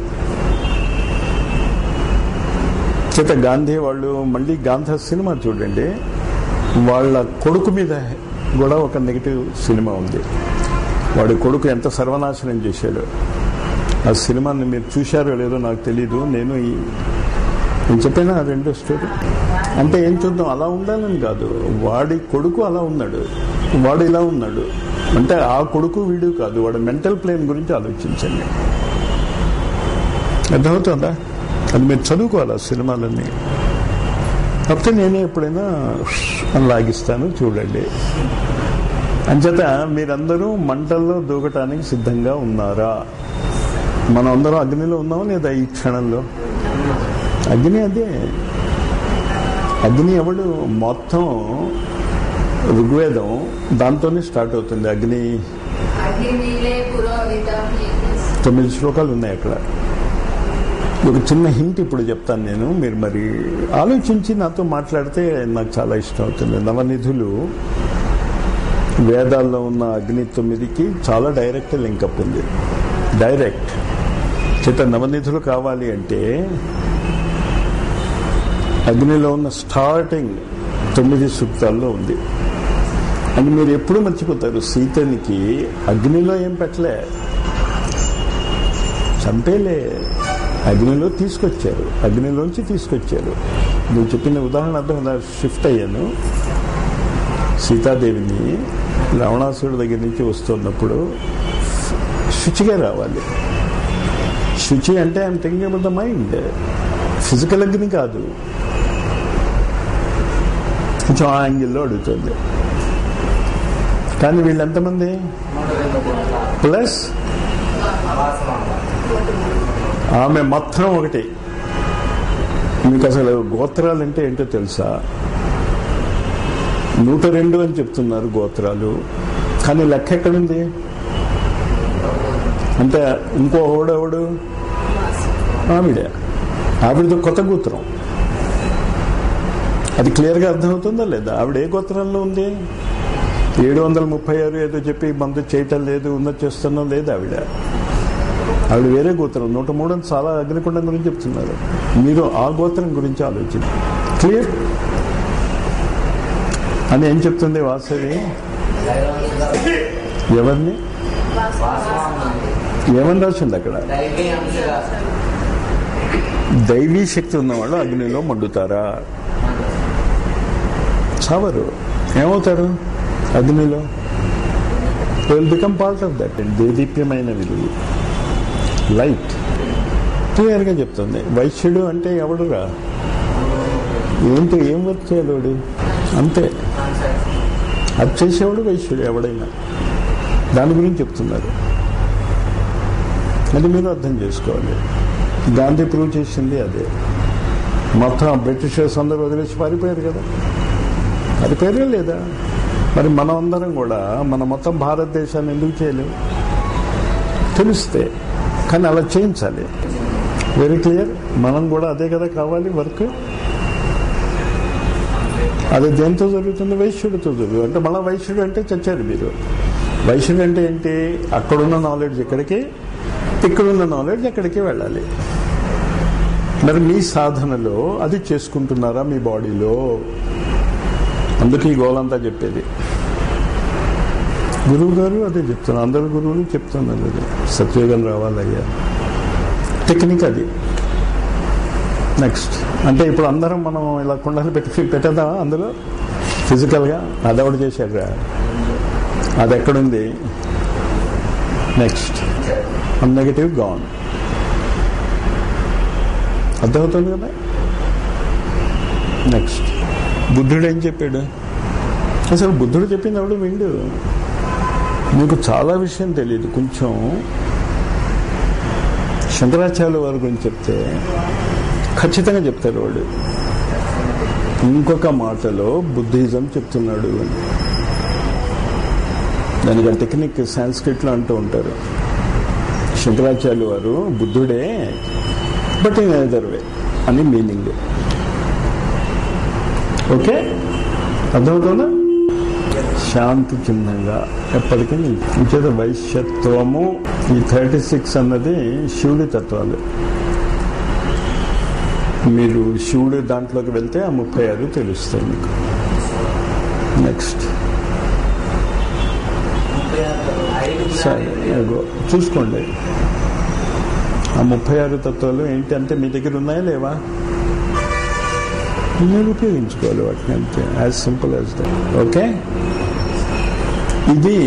చేత గాంధీ వాళ్ళు మళ్ళీ గాంధీ సినిమా చూడండి, వాళ్ళ కొడుకు మీద కూడా ఒక నెగిటివ్ సినిమా ఉంది. వాడి కొడుకు ఎంత సర్వనాశనం చేశాడు. ఆ సినిమాని మీరు చూశారో లేదో నాకు తెలీదు. నేను చెప్పాను ఆ రెండో స్టోరీ. అంటే ఏం చూద్దాం, అలా ఉండాలని కాదు, వాడి కొడుకు అలా ఉన్నాడు, వాడు ఇలా ఉన్నాడు అంటే ఆ కొడుకు వీడు కాదు, వాడు మెంటల్ ప్లేన్ గురించి ఆలోచించండి. అర్థమవుతుందా? అది మీరు చదువుకోవాలి ఆ సినిమాలన్నీ. కాకపోతే నేనే ఎప్పుడైనా లాగిస్తాను, చూడండి. అంచేత మీరందరూ మంటల్లో దూకటానికి సిద్ధంగా ఉన్నారా? మనం అందరం అగ్నిలో ఉన్నామా లేదా ఈ క్షణంలో? అగ్ని అదే. అగ్ని ఎవడు? మొత్తం ఋగ్వేదం దాంతోనే స్టార్ట్ అవుతుంది. అగ్ని 9 శ్లోకాలు ఉన్నాయి అక్కడ. ఒక చిన్న హింట్ ఇప్పుడు చెప్తాను నేను, మీరు మరి ఆలోచించి నాతో మాట్లాడితే నాకు చాలా ఇష్టం అవుతుంది. నవనిధులు వేదాల్లో ఉన్న అగ్ని 9కి చాలా డైరెక్ట్ లింకప్ ఉంది. డైరెక్ట్ చేత నవనిధులు కావాలి అంటే అగ్నిలో ఉన్న స్టార్టింగ్ 9 సూక్తాల్లో ఉంది. అని మీరు ఎప్పుడు మర్చిపోతారు, సీతనికి అగ్నిలో ఏం పెట్టలే, చంపేలే, అగ్నిలో తీసుకొచ్చారు, అగ్నిలోంచి తీసుకొచ్చారు. నేను చెప్పిన ఉదాహరణ అర్థం షిఫ్ట్ అయ్యాను. సీతాదేవిని రావణాసురుడి దగ్గర నుంచి వస్తున్నప్పుడు శుచిగా రావాలి. శుచి అంటే I'm thinking about the mind, physical అగ్ని కాదు. కొంచెం ఆ యాంగిల్లో అడుగుతుంది. కానీ వీళ్ళు ఎంతమంది? ప్లస్ ఆమె మొత్తం ఒకటి. మీకు అసలు గోత్రాలు అంటే ఏంటో తెలుసా? 102 అని చెప్తున్నారు గోత్రాలు, కానీ లెక్క ఎక్కడుంది అంటే ఇంకో ఓడెవడు? ఆవిడతో కొత్త గోత్రం. అది క్లియర్గా అర్థమవుతుందా లేదా? ఆవిడ ఏ గోత్రంలో ఉంది? 736 ఏదో చెప్పి మందు చేయటం లేదు, ఉన్నది చేస్తున్నాం లేదు. ఆవిడ వేరే గోత్రం. 103 అని చాలా అగ్నికుండం గురించి చెప్తున్నారు. మీరు ఆ గోత్రం గురించి ఆలోచించి క్లియర్ అని ఏం చెప్తుంది వాసవి? ఎవరిని ఏమని రాసింది అక్కడ? దైవీ శక్తి ఉన్నవాళ్ళు అగ్నిలో మండుతారా? చావరు. ఏమవుతారు అగ్నిలో? Will become part of that. దేదీప్యమైన విలువ, లైట్ క్లియర్గా చెప్తుంది. వైశ్యుడు అంటే ఎవడురా? ఏంటి, ఏం వర్క్ చేయాలి? అంతే. అది చేసేవాడు వైశ్యుడు ఎవడైనా. దాని గురించి చెప్తున్నారు. అది మీరు అర్థం చేసుకోవాలి. గాంధీ ప్రూవ్ చేసింది అదే. మొత్తం బ్రిటిషర్స్ అందరూ వదిలేసి పారిపోయారు కదా, అది పేరే లేదా? మరి మనం అందరం కూడా మన మొత్తం భారతదేశాన్ని ఎందుకు చేయలేము? తెలిస్తే. కానీ అలా చేయించాలి. Very clear. మనం కూడా అదే కదా కావాలి వర్క్. అది దేంతో జరుగుతుంది? వైశ్యుడితో జరుగుతుంది. అంటే మళ్ళీ వైశ్యుడు అంటే చచ్చారు మీరు. వైశ్యుడు అంటే ఏంటి? అక్కడున్న నాలెడ్జ్ ఎక్కడికి, ఇక్కడున్న నాలెడ్జ్ ఎక్కడికి వెళ్ళాలి. మరి మీ సాధనలో అది చేసుకుంటున్నారా మీ బాడీలో? అందుకే ఈ గోలంతా చెప్పేది. గురువు గారు అదే చెప్తున్నారు, అందరు గురువులు చెప్తున్నారు అది. సత్యోగం రావాలయ్యా, టెక్నిక్ అది. నెక్స్ట్ అంటే ఇప్పుడు అందరం మనం ఇలా కుండలు పెట్టేద్దామా అందులో ఫిజికల్గా? అదొకటి చేశారు, అది ఎక్కడుంది? Next negative gone. అర్థమవుతుంది కదా? నెక్స్ట్ బుద్ధుడు ఏం చెప్పాడు? అసలు బుద్ధుడు చెప్పింది ఎవడు విండు? మీకు చాలా విషయం తెలియదు. కొంచెం శంకరాచార్యుల వారి గురించి చెప్తే ఖచ్చితంగా చెప్తారు వాడు. ఇంకొక మాటలో బుద్ధిజం చెప్తున్నాడు అని. దానికి ఆ టెక్నిక్ సాంస్క్రిట్లో అంటూ ఉంటారు. శంకరాచార్యుల వారు బుద్ధుడే బట్ ఇన్ అదర్ వే అని మీనింగ్. ఓకే, అర్థమవుతుందా? శాంతి చిహ్నంగా ఎప్పటికీ ఇంచేత వైశ్యత్వము. ఈ 36 అన్నది శివుడి తత్వాలు. మీరు శివుడి దాంట్లోకి వెళ్తే ఆ 36 తెలుస్తాయి మీకు. నెక్స్ట్ సరే చూసుకోండి. ఆ 36 తత్వాలు ఏంటి అంటే మీ దగ్గర ఉన్నాయా లేవా? మీరు ఉపయోగించుకోవాలి వాటిని, అంతే. As simple as that. Okay, ఇది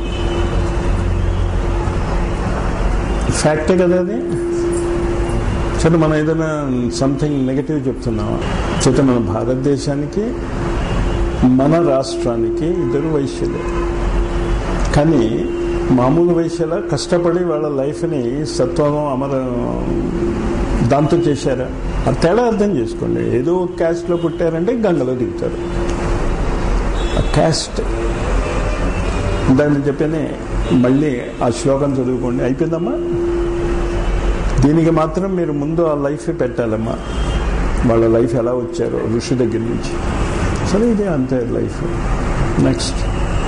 ఫ్యాక్టే కదా. అది సరే, మనం ఏదైనా సంథింగ్ నెగటివ్ చెప్తున్నామా? చేత మన భారతదేశానికి మన రాష్ట్రానికి 2 వైశ్యులే. కానీ మామూలు వైశ్యుల కష్టపడి వాళ్ళ లైఫ్ని సత్వం అమర దాంతో చేశారా? ఆ తేడా అర్థం చేసుకోండి. ఏదో క్యాస్ట్లో పుట్టారంటే గంగలో దిగుతారు. ఆ క్యాస్ట్ దాన్ని చెప్పనే మళ్ళీ ఆ శ్లోకం చదువుకోండి, అయిపోయిందమ్మా. దీనికి మాత్రం మీరు ముందు ఆ లైఫ్ పెట్టాలమ్మా. వాళ్ళ లైఫ్ ఎలా వచ్చారో ఋషి దగ్గర నుంచి. సరే, ఇదే అంతే లైఫ్. నెక్స్ట్,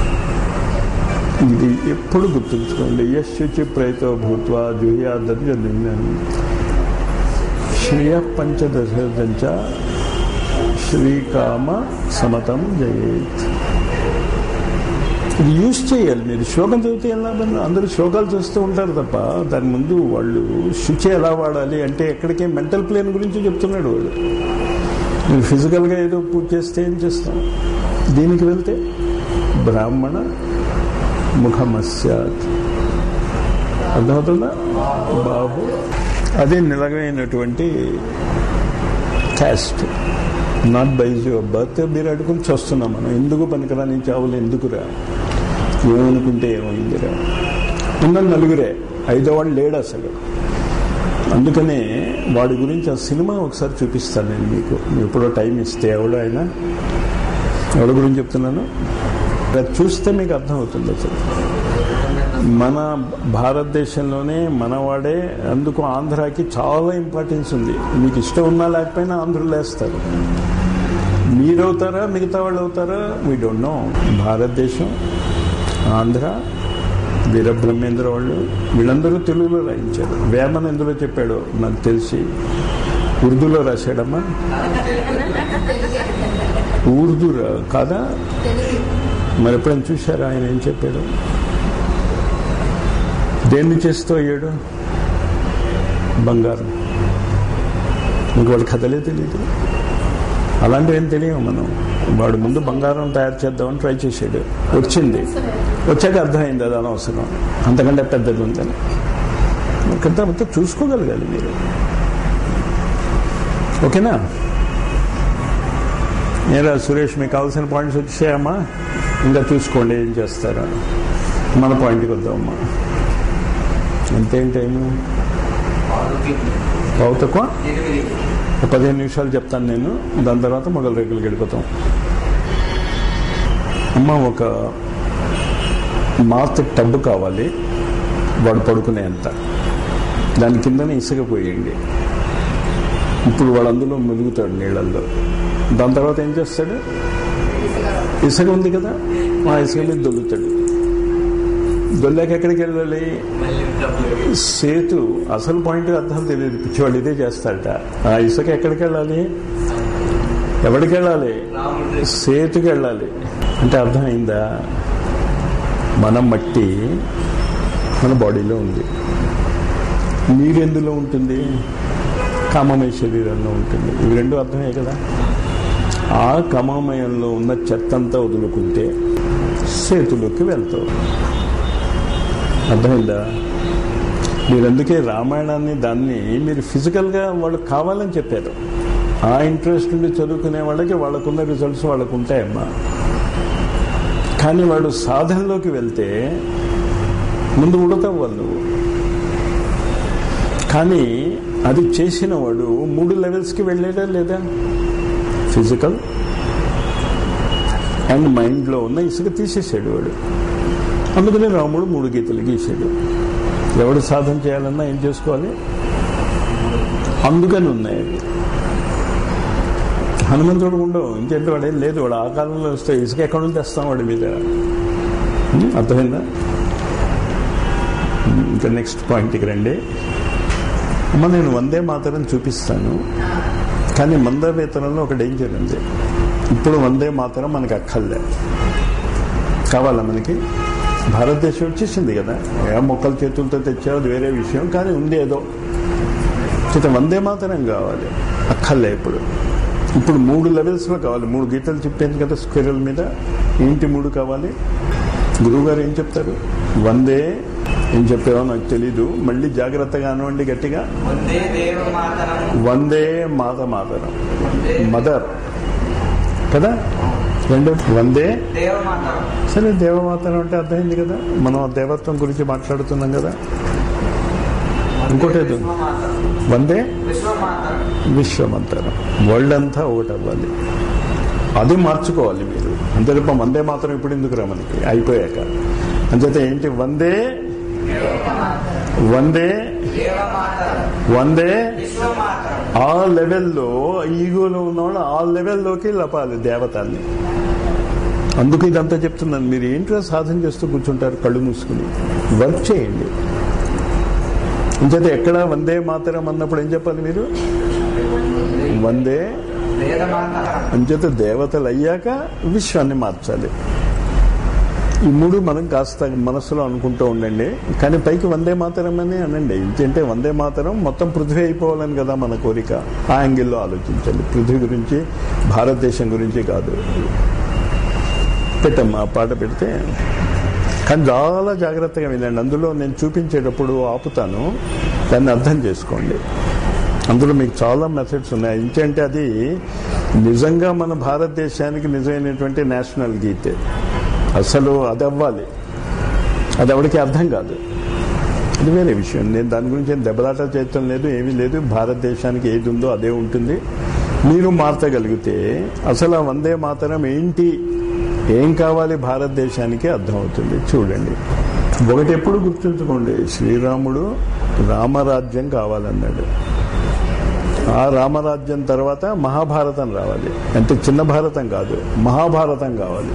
ఇది ఎప్పుడు గుర్తుంచుకోండి. యశుచి ప్రయతో భూత్వా జుహ్యాదని శ్రియ పంచదశ శ్రీకామ సమతం జయేత్. ఇది యూజ్ చేయాలి. మీరు శ్లోకం చదివితే ఎలా? అందరూ శ్లోకాలు చూస్తూ ఉంటారు తప్ప దాని ముందు వాళ్ళు శుచి ఎలా వాడాలి అంటే ఎక్కడికే మెంటల్ ప్లేన్ గురించి చెప్తున్నాడు వాడు. మీరు ఫిజికల్గా ఏదో పూజ చేస్తే ఏం చేస్తాం? దీనికి వెళ్తే బ్రాహ్మణ ముఖమస్యాత్. అర్థమవుతుందా బాబు? అదే నిలగైనటువంటి caste, not by your birth. మీరు అడుగుని చూస్తున్నాం మనం. ఎందుకు పనికిరాని చావులు ఎందుకురా? ఏమనుకుంటే ఏమైందిరా? ఉన్న 4 5వ వాడు లేడు అసలు. అందుకనే వాడి గురించి ఆ సినిమా ఒకసారి చూపిస్తాను నేను మీకు, ఎప్పుడో టైం ఇస్తే. ఎవడి గురించి చెప్తున్నాను అది చూస్తే మీకు అర్థమవుతుంది. అసలు మన భారతదేశంలోనే మనవాడే. అందుకు ఆంధ్రాకి చాలా ఇంపార్టెన్స్ ఉంది. మీకు ఇష్టం ఉన్నా లేకపోయినా ఆంధ్రులు వేస్తారు. మీరవుతారా మిగతా వాళ్ళు అవుతారా వీ డోంట్ నో. భారతదేశం, ఆంధ్ర, వీరబ్రహ్మేంద్ర వాళ్ళు వీళ్ళందరూ తెలుగులో రాయించారు. వేమన్ ఎందులో చెప్పాడో నాకు తెలిసి ఉర్దూలో రాశాడమ్మా. ఉర్దూ కాదా? మరి ఎప్పుడైనా చూశారా ఆయన ఏం చెప్పాడు? దేన్ని చేస్తూ అయ్యాడు? బంగారం. మీకు వాడి కథలే తెలియదు. అలాంటివి ఏం తెలియవు మనం. వాడు ముందు బంగారం తయారు చేద్దామని ట్రై చేశాడు, వచ్చింది. వచ్చాక అర్థమైంది అది అనవసరం, అంతకంటే పెద్దది ఉందని. అంతా చూసుకోగలగాలి మీరు. ఓకేనా? ఏరా సురేష్, మీకు కావాల్సిన పాయింట్స్ వచ్చాయమ్మా? ఇంకా చూసుకోండి ఏం చేస్తారా. మన పాయింట్కి వద్దామమ్మా. ఎంతేం టైము? పావు తక్కువ 15 నిమిషాలు చెప్తాను నేను. దాని తర్వాత మొగలు రేకులకి వెళ్ళిపోతాం. అమ్మ, ఒక మాత్ టబ్బు కావాలి వాడు పడుకునేంత. దాని కిందనే ఇసుక పోయండి. ఇప్పుడు వాడు అందులో ములుగుతాడు నీళ్ళల్లో. దాని తర్వాత ఏం చేస్తాడు? ఇసుక ఉంది కదా, ఆ ఇసుక మీద దొల్లుతాడు. దొల్లాక ఎక్కడికి వెళ్ళాలి? సేతు. అసలు పాయింట్ అర్థం తెలియదు, పిచ్చివాళ్ళు ఇదే చేస్తారట. ఆ ఇసుక ఎక్కడికి వెళ్ళాలి? ఎవరికి వెళ్ళాలి? సేతుకి వెళ్ళాలి. అంటే అర్థమైందా? మన మట్టి మన బాడీలో ఉంది. నీరెందులో ఉంటుంది? కామమయ శరీరంలో ఉంటుంది. ఇవి రెండు అర్థమే కదా. ఆ కామమయంలో ఉన్న చెత్తంతా వదులుకుంటే సేతులోకి వెళ్తావు. అర్థమైందా? మీరు అందుకే రామాయణాన్ని దాన్ని మీరు ఫిజికల్గా వాళ్ళు కావాలని చెప్పారు. ఆ ఇంట్రెస్ట్ నుండి చదువుకునే వాళ్ళకి వాళ్ళకున్న రిజల్ట్స్ వాళ్ళకు ఉంటాయమ్మా. కానీ వాడు సాధనలోకి వెళ్తే ముందు ఉడతావు వాళ్ళు. కానీ అది చేసిన వాడు 3 లెవెల్స్కి వెళ్ళాడా లేదా? ఫిజికల్ అండ్ మైండ్లో ఉన్న ఇసుక తీసేసాడు వాడు. అందుకనే రాముడు 3 గీతలు గీసాడు. ఎవడు సాధన చేయాలన్నా ఏం చేసుకోవాలి? అందుకని ఉన్నాయి. హనుమంతుడు ఉండవు, ఇంకేంటి వాడేం లేదు. వాడు ఆ కాలంలో వస్తే ఇసుక ఎక్కడ నుంచి తెస్తాం వాడి మీద. అర్థమైందా? ఇంకా నెక్స్ట్ పాయింట్కి రండి. అమ్మ, నేను వందే మాతరం చూపిస్తాను, కానీ మందవేతనంలో ఒక డేంజర్ ఉంది. ఇప్పుడు వందే మాతరం మనకి అక్కర్లే. కావాలా మనకి? భారతదేశం వచ్చేసింది కదా, మొక్కల చేతులతో తెచ్చావు, అది వేరే విషయం. కానీ ఉంది ఏదో. వందే మాతరం కావాలి, అక్కర్లే. ఇప్పుడు 3 లెవెల్స్లో కావాలి. 3 గీతలు చెప్పాను కదా స్క్వేరల్ మీద. ఏంటి 3 కావాలి? గురువు గారు ఏం చెప్తారు? వందే ఏం చెప్పారో నాకు తెలీదు, మళ్ళీ జాగ్రత్తగా అనండి గట్టిగా. వందే మాతరం, మదర్ కదా. 2 వందే. సరే, దేవమాతరం అంటే అర్థమైంది కదా. మనం దేవత్వం గురించి మాట్లాడుతున్నాం కదా. ఇంకోటి వందే విశ్వమంతరం, వరల్డ్ అంతా ఒకటి అవ్వాలి. అది మార్చుకోవాలి మీరు. అంతే తప్ప వందే మాత్రం ఇప్పుడు ఎందుకు రా మనకి అయిపోయాక. అంచేత ఏంటి? వందే వందే వందే. ఆ లెవెల్లో ఈగోలో ఉన్నవాళ్ళు ఆ లెవెల్లోకి లపాలి దేవతల్ని. అందుకు ఇదంతా చెప్తున్నాను. మీరు ఏంటో సాధన చేస్తూ కూర్చుంటారు కళ్ళు మూసుకుని. వర్క్ చేయండి. అంచేత ఎక్కడ వందే మాతరం అన్నప్పుడు ఏం చెప్పాలి మీరు? వందే. అంచేత దేవతలు అయ్యాక విశ్వాన్ని మార్చాలి. ఈ 3 మనం కాస్త మనసులో అనుకుంటూ ఉండండి. కానీ పైకి వందే మాతరం అని అనండి. ఏంటంటే వందే మాతరం మొత్తం పృథ్వీ అయిపోవాలని కదా మన కోరిక. ఆ యాంగిల్లో ఆలోచించండి. పృథ్వీ గురించి, భారతదేశం గురించి కాదు. పెట్టమ్మా పాట పెడితే. కానీ చాలా జాగ్రత్తగా వినండి. అందులో నేను చూపించేటప్పుడు ఆపుతాను, దాన్ని అర్థం చేసుకోండి. అందులో మీకు చాలా మెథడ్స్ ఉన్నాయి. ఏంటంటే అది నిజంగా మన భారతదేశానికి నిజమైనటువంటి నేషనల్ గీతే. అసలు అది అవ్వాలి. అది ఎవరికి అర్థం కాదు. అది వేరే విషయం. నేను దాని గురించి ఏం దెబ్బలాట చేయటం లేదు, ఏమీ లేదు. భారతదేశానికి ఏది ఉందో అదే ఉంటుంది. మీరు మార్చగలిగితే అసలు ఆ వందే మాతరం ఏంటి, ఏం కావాలి భారతదేశానికి అర్థమవుతుంది. చూడండి, ఒకటి ఎప్పుడు గుర్తుంచుకోండి. శ్రీరాముడు రామరాజ్యం కావాలన్నాడు. ఆ రామరాజ్యం తర్వాత మహాభారతం రావాలి. అంటే చిన్న భారతం కాదు, మహాభారతం కావాలి.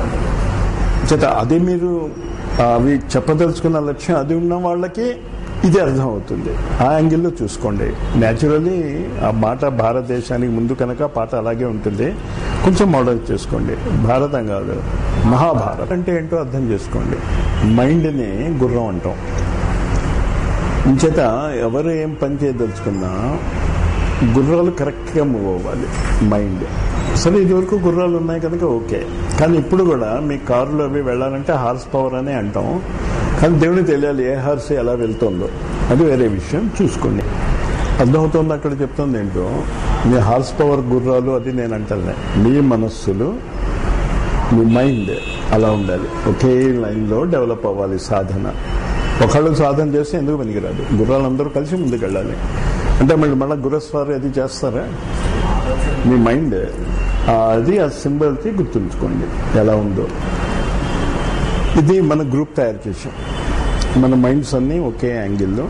చేత అది మీరు అవి చెప్పదలుచుకున్న లక్ష్యం అది ఉన్న వాళ్ళకి ఇది అర్థం అవుతుంది. ఆ యాంగిల్లో చూసుకోండి. న్యాచురల్లీ ఆ మాట భారతదేశానికి ముందు కనుక పాట అలాగే ఉంటుంది. కొంచెం మోడల్ చేసుకోండి. భారతం కాదు, మహాభారతం అంటే ఏంటో అర్థం చేసుకోండి. మైండ్ని గుర్రం అంటాం. ఇంచేత ఎవరు ఏం పని చేయదలుచుకున్నా గుర్రాలు కరెక్ట్గా మూవ్ అవ్వాలి. మైండ్ సరే, ఇదివరకు గుర్రాలు ఉన్నాయి కనుక ఓకే. కానీ ఇప్పుడు కూడా మీ కారులో అవి వెళ్ళాలంటే హార్స్ పవర్ అనే అంటాం. కానీ దేవునికి తెలియాలి ఏ హార్స్ ఎలా వెళ్తుందో, అది వేరే విషయం. చూసుకోండి, అర్థమవుతుంది. అక్కడ చెప్తుంది ఏంటో, మీ హార్స్ పవర్ గుర్రాలు అది నేను అంటాను. మీ మనస్సులు, మీ మైండ్ అలా ఉండాలి. ఒకే లైన్లో డెవలప్ అవ్వాలి సాధన. ఒకళ్ళు సాధన చేస్తే ఎందుకు పనికిరాదు. గుర్రాలందరూ కలిసి ముందుకు వెళ్ళాలి. అంటే మళ్ళీ గుర్రస్వారీ అది చేస్తారా? మీ మైండ్ అది ఆ సింబల్కి గుర్తుంచుకోండి ఎలా ఉందో. ఇది మన గ్రూప్ తయారు చేసాం. మన మైండ్స్ అన్నీ ఒకే యాంగిల్లో.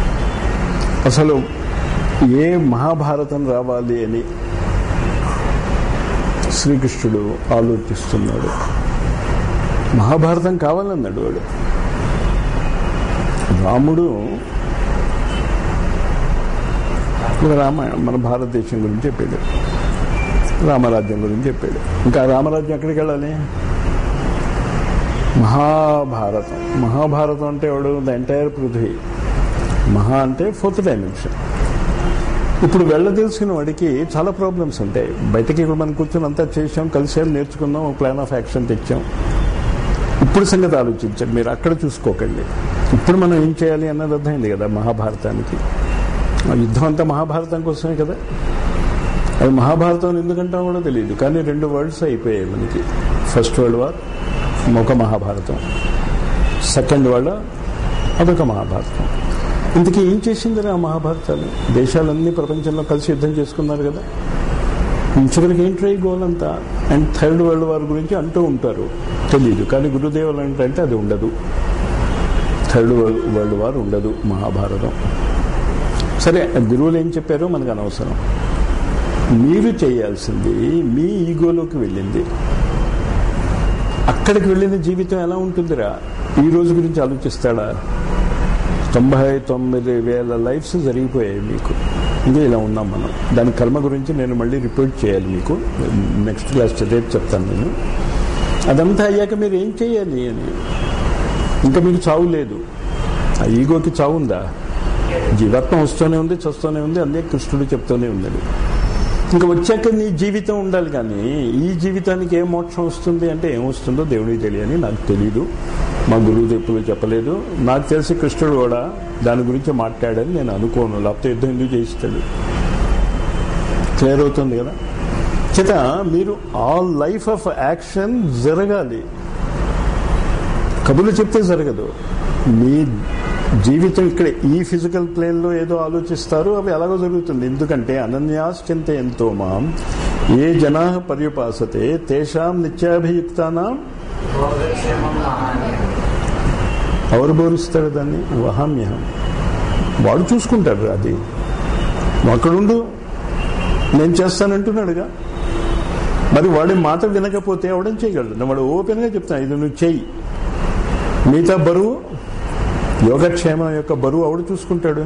అసలు ఏ మహాభారతం రావాలి అని శ్రీకృష్ణుడు ఆలోచిస్తున్నాడు. మహాభారతం కావాలన్నాడు వాడు. రాముడు రామాయణం మన భారతదేశం గురించి చెప్పాడు, రామరాజ్యం గురించి చెప్పాడు. ఇంకా రామరాజ్యం ఎక్కడికి వెళ్ళాలి? మహాభారతం. మహాభారతం అంటే ఎవడు? ద ఎంటైర్ పృథ్వీ. మహా అంటే 4th డైమెన్షన్. ఇప్పుడు వెళ్ళదలుచుకున్న వాడికి చాలా ప్రాబ్లమ్స్ ఉంటాయి. బయటకి ఇప్పుడు మనం కూర్చొని అంతా చేసాం, కలిసి నేర్చుకున్నాం, ఒక ప్లాన్ ఆఫ్ యాక్షన్ తెచ్చాం. ఇప్పుడు సంగతి ఆలోచించండి. మీరు అక్కడ చూసుకోకండి. ఇప్పుడు మనం ఏం చేయాలి అన్నది అర్థమైంది కదా. మహాభారతానికి యుద్ధం అంతా మహాభారతం కోసమే కదా. అది మహాభారతం ఎందుకంటాం కూడా తెలియదు. కానీ 2 వర్డ్స్ అయిపోయాయి మనకి. ఫస్ట్ వరల్డ్ వార్ ఒక మహాభారతం, సెకండ్ వరల్డ్ అదొక మహాభారతం. ఇంతకీ ఏం చేసిందిరా మహాభారతాలు? దేశాలన్నీ ప్రపంచంలో కలిసి యుద్ధం చేసుకున్నారు కదా. చివరికి ఏంటి గోల్ అంతా? అండ్ థర్డ్ వరల్డ్ వార్ గురించి అంటూ ఉంటారు, తెలియదు. కానీ గురుదేవులు అంటే అది ఉండదు, థర్డ్ వరల్డ్ వార్ ఉండదు మహాభారతం. సరే, గురువులు ఏం చెప్పారో మనకు అనవసరం. మీరు చేయాల్సింది మీ ఈగోలోకి వెళ్ళింది. అక్కడికి వెళ్ళిన జీవితం ఎలా ఉంటుందిరా? ఈ రోజు గురించి ఆలోచిస్తాడా? 99,000 లైఫ్స్ జరిగిపోయాయి మీకు. ఇంకా ఇలా ఉన్నాం మనం. దాని కర్మ గురించి నేను మళ్ళీ రిపోర్ట్ చేయాలి మీకు, నెక్స్ట్ క్లాస్ రేపు చెప్తాను నేను. అదంతా అయ్యాక మీరు ఏం చేయాలి అని. ఇంకా మీకు చావు లేదు. ఆ ఈగోకి చావు ఉందా? జీవాత్మ వస్తూనే ఉంది, చస్తూనే ఉంది. అదే కృష్ణుడు చెప్తూనే ఉన్నాడు. ఇంకా వచ్చాక నీ జీవితం ఉండాలి. కానీ ఈ జీవితానికి ఏం మోక్షం వస్తుంది అంటే ఏమొస్తుందో దేవుడికి తెలియని, నాకు తెలీదు, మా గురువు ఎప్పుడు చెప్పలేదు. నాకు తెలిసి కృష్ణుడు కూడా దాని గురించి మాట్లాడని నేను అనుకోను, లేకపోతే యుద్ధం ఎందుకు చేయిస్తాడు. క్లియర్ అవుతుంది కదా. చేత మీరు ఆల్ లైఫ్ ఆఫ్ యాక్షన్ జరగాలి. కబుర్లు చెప్తే జరగదు. మీ జీవితం ఇక్కడ ఈ ఫిజికల్ ప్లేన్లో ఏదో ఆలోచిస్తారు, అవి ఎలాగో జరుగుతుంది. ఎందుకంటే అనన్యాశ్చింత ఎంతో మాం ఏ జనా పర్యుపాసతే తేషాం నిత్యాభియుక్తానాం ఎవరు బోధిస్తాడు దాన్ని? వహామ్యహం. వాడు చూసుకుంటాడు. అది అక్కడుండు, నేను చేస్తానంటున్నాడుగా. మరి వాడి మాట వినకపోతే ఎవడని చేయగలడు? వాడు ఓపెన్గా చెప్తాను, ఇది నువ్వు చెయ్యి. మిగతా బరువు, యోగక్షేమం యొక్క బరువు ఎవడు చూసుకుంటాడు?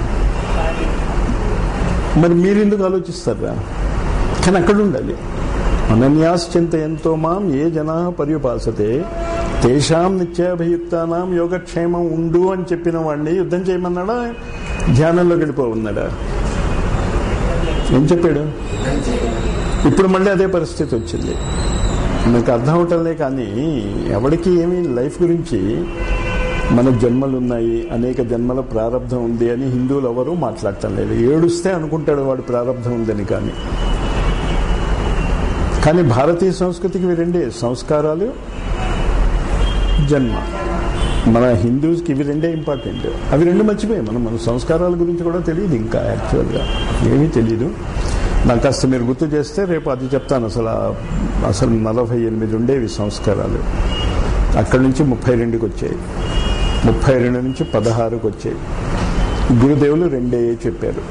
మరి మీరు ఎందుకు ఆలోచిస్తారా? కానీ అక్కడ ఉండాలి. అనన్యాశ్చింత ఎంతో మాం ఏ జనా పర్యుపాసతే తేషాం నిత్యాభియుక్తానాం యోగక్షేమం ఉండు అని చెప్పిన వాడిని యుద్ధం చేయమన్నాడా? ధ్యానంలో గడిపోన్నాడా? ఏం చెప్పాడు? ఇప్పుడు మళ్ళీ అదే పరిస్థితి వచ్చింది. నాకు అర్థం అవటంలే. కానీ ఎవరికి ఏమి లైఫ్ గురించి మన జన్మలు ఉన్నాయి, అనేక జన్మల ప్రారంధం ఉంది అని హిందువులు ఎవరూ మాట్లాడటం లేదు. ఏడుస్తే అనుకుంటాడు వాడు ప్రారంధం ఉందని. కానీ భారతీయ సంస్కృతికి ఇవి రెండే, సంస్కారాలు, జన్మ. మన హిందూస్కి ఇవి రెండే ఇంపార్టెంట్. అవి రెండు మర్చిపోయాం మనం. మన సంస్కారాల గురించి కూడా తెలియదు, ఇంకా యాక్చువల్గా ఏమీ తెలీదు. నాకు కాస్త మీరు గుర్తు చేస్తే రేపు అది చెప్తాను. అసలు 48 ఉండేవి సంస్కారాలు. అక్కడి నుంచి 32కి వచ్చాయి, 32 నుంచి 16కి వచ్చాయి. గురుదేవులు 2 చెప్పారు.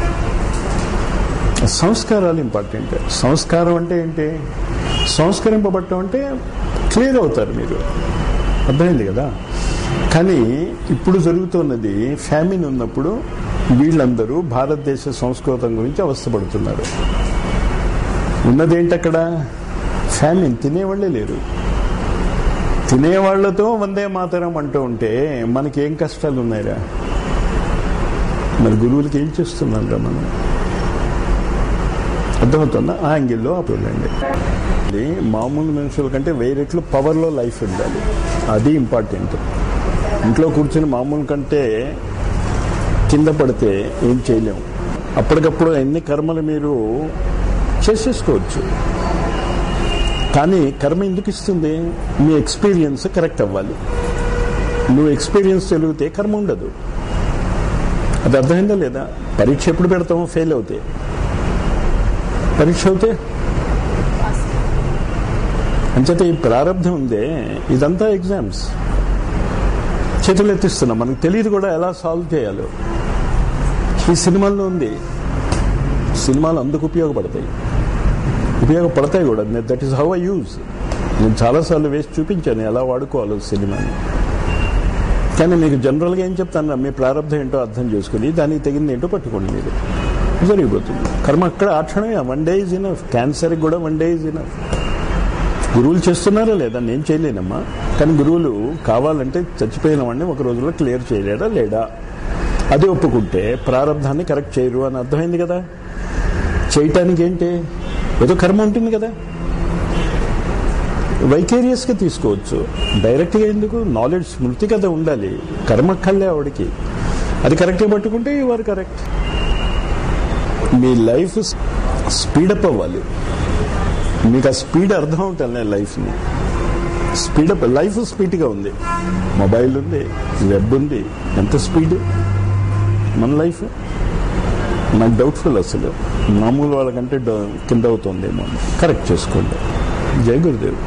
సంస్కారాలు ఇంపార్టెంట్. సంస్కారం అంటే ఏంటి? సంస్కరింపబడటం అంటే క్లియర్ అవుతారు మీరు, అర్థమైంది కదా. కానీ ఇప్పుడు జరుగుతున్నది ఫ్యామిన్ ఉన్నప్పుడు వీళ్ళందరూ భారతదేశ సంస్కృతం గురించి అవస్థపడుతున్నారు. ఉన్నదేంటి అక్కడ? ఫ్యామిన్. తినేవాళ్లే లేరు. తినేవాళ్లతో వందే మాతరం అంటూ ఉంటే మనకేం కష్టాలు ఉన్నాయిరా? మరి గురువులకి ఏం చేస్తున్నారా మనం? అర్థమవుతుందా? ఆ యాంగిల్లో అప్పుడండి. మామూలు మనుషుల కంటే 1000 రెట్లు పవర్లో లైఫ్ ఉండాలి. అది ఇంపార్టెంట్. ఇంట్లో కూర్చొని మామూలు కంటే కింద పడితే ఏం చేయలేము. అప్పటికప్పుడు ఎన్ని కర్మలు మీరు చేసేసుకోవచ్చు. కానీ కర్మ ఎందుకు ఇస్తుంది? మీ ఎక్స్పీరియన్స్ కరెక్ట్ అవ్వాలి. నువ్వు ఎక్స్పీరియన్స్ తెలిగితే కర్మ ఉండదు. అది అర్థమైందా లేదా? పరీక్ష ఎప్పుడు పెడతామో? ఫెయిల్ అవుతే. పరీక్ష అవుతే అంచేత ఈ ప్రారంభం ఉందే, ఇదంతా ఎగ్జామ్స్. చేతులు ఎత్తిస్తున్నాం, మనకు తెలియదు కూడా ఎలా సాల్వ్ చేయాలో. ఈ సినిమాల్లో ఉంది. సినిమాలు అందుకు ఉపయోగపడతాయి కూడా. That is how I use. నేను చాలాసార్లు వేసి చూపించాను ఎలా వాడుకోవాలో సినిమాని. కానీ మీకు జనరల్గా ఏం చెప్తాను, మీ ప్రారంభం ఏంటో అర్థం చేసుకుని దానికి తగింది ఏంటో పట్టుకోండి. మీరు జరిగిపోతుంది కర్మ. అక్కడ ఆ క్షణమే 1 డే ఈజ్ ఇనఫ్. క్యాన్సర్కి కూడా 1 డే ఈజ్ ఇనఫ్. గురువులు చేస్తున్నారా లేదా? నేను చేయలేనమ్మా. కానీ గురువులు కావాలంటే చచ్చిపోయిన వాడిని ఒక రోజులో క్లియర్ చేయలేడా లేడా? అది ఒప్పుకుంటే ప్రారంధాన్ని కరెక్ట్ చేయరు అని అర్థమైంది కదా. చేయటానికి ఏంటి? ఏదో కర్మ ఉంటుంది కదా. వైకేరియస్గా తీసుకోవచ్చు, డైరెక్ట్గా ఎందుకు? నాలెడ్జ్, స్మృతి కదా ఉండాలి. కర్మ కళ్ళే ఆవిడికి. అది కరెక్ట్గా పట్టుకుంటే యువర్ కరెక్ట్. మీ లైఫ్ స్పీడప్ అవ్వాలి. మీకు ఆ స్పీడ్ అర్థం అవుతుంది. లైఫ్ని స్పీడప్. లైఫ్ స్పీడ్గా ఉంది. మొబైల్ ఉంది, వెబ్ ఉంది. ఎంత స్పీడ్! మన లైఫ్ నాకు డౌట్ఫుల్ అసలు. మామూలు వాళ్ళకంటే కింద అవుతుందేమో. కరెక్ట్ చేసుకోండి. జై గురుదేవ్.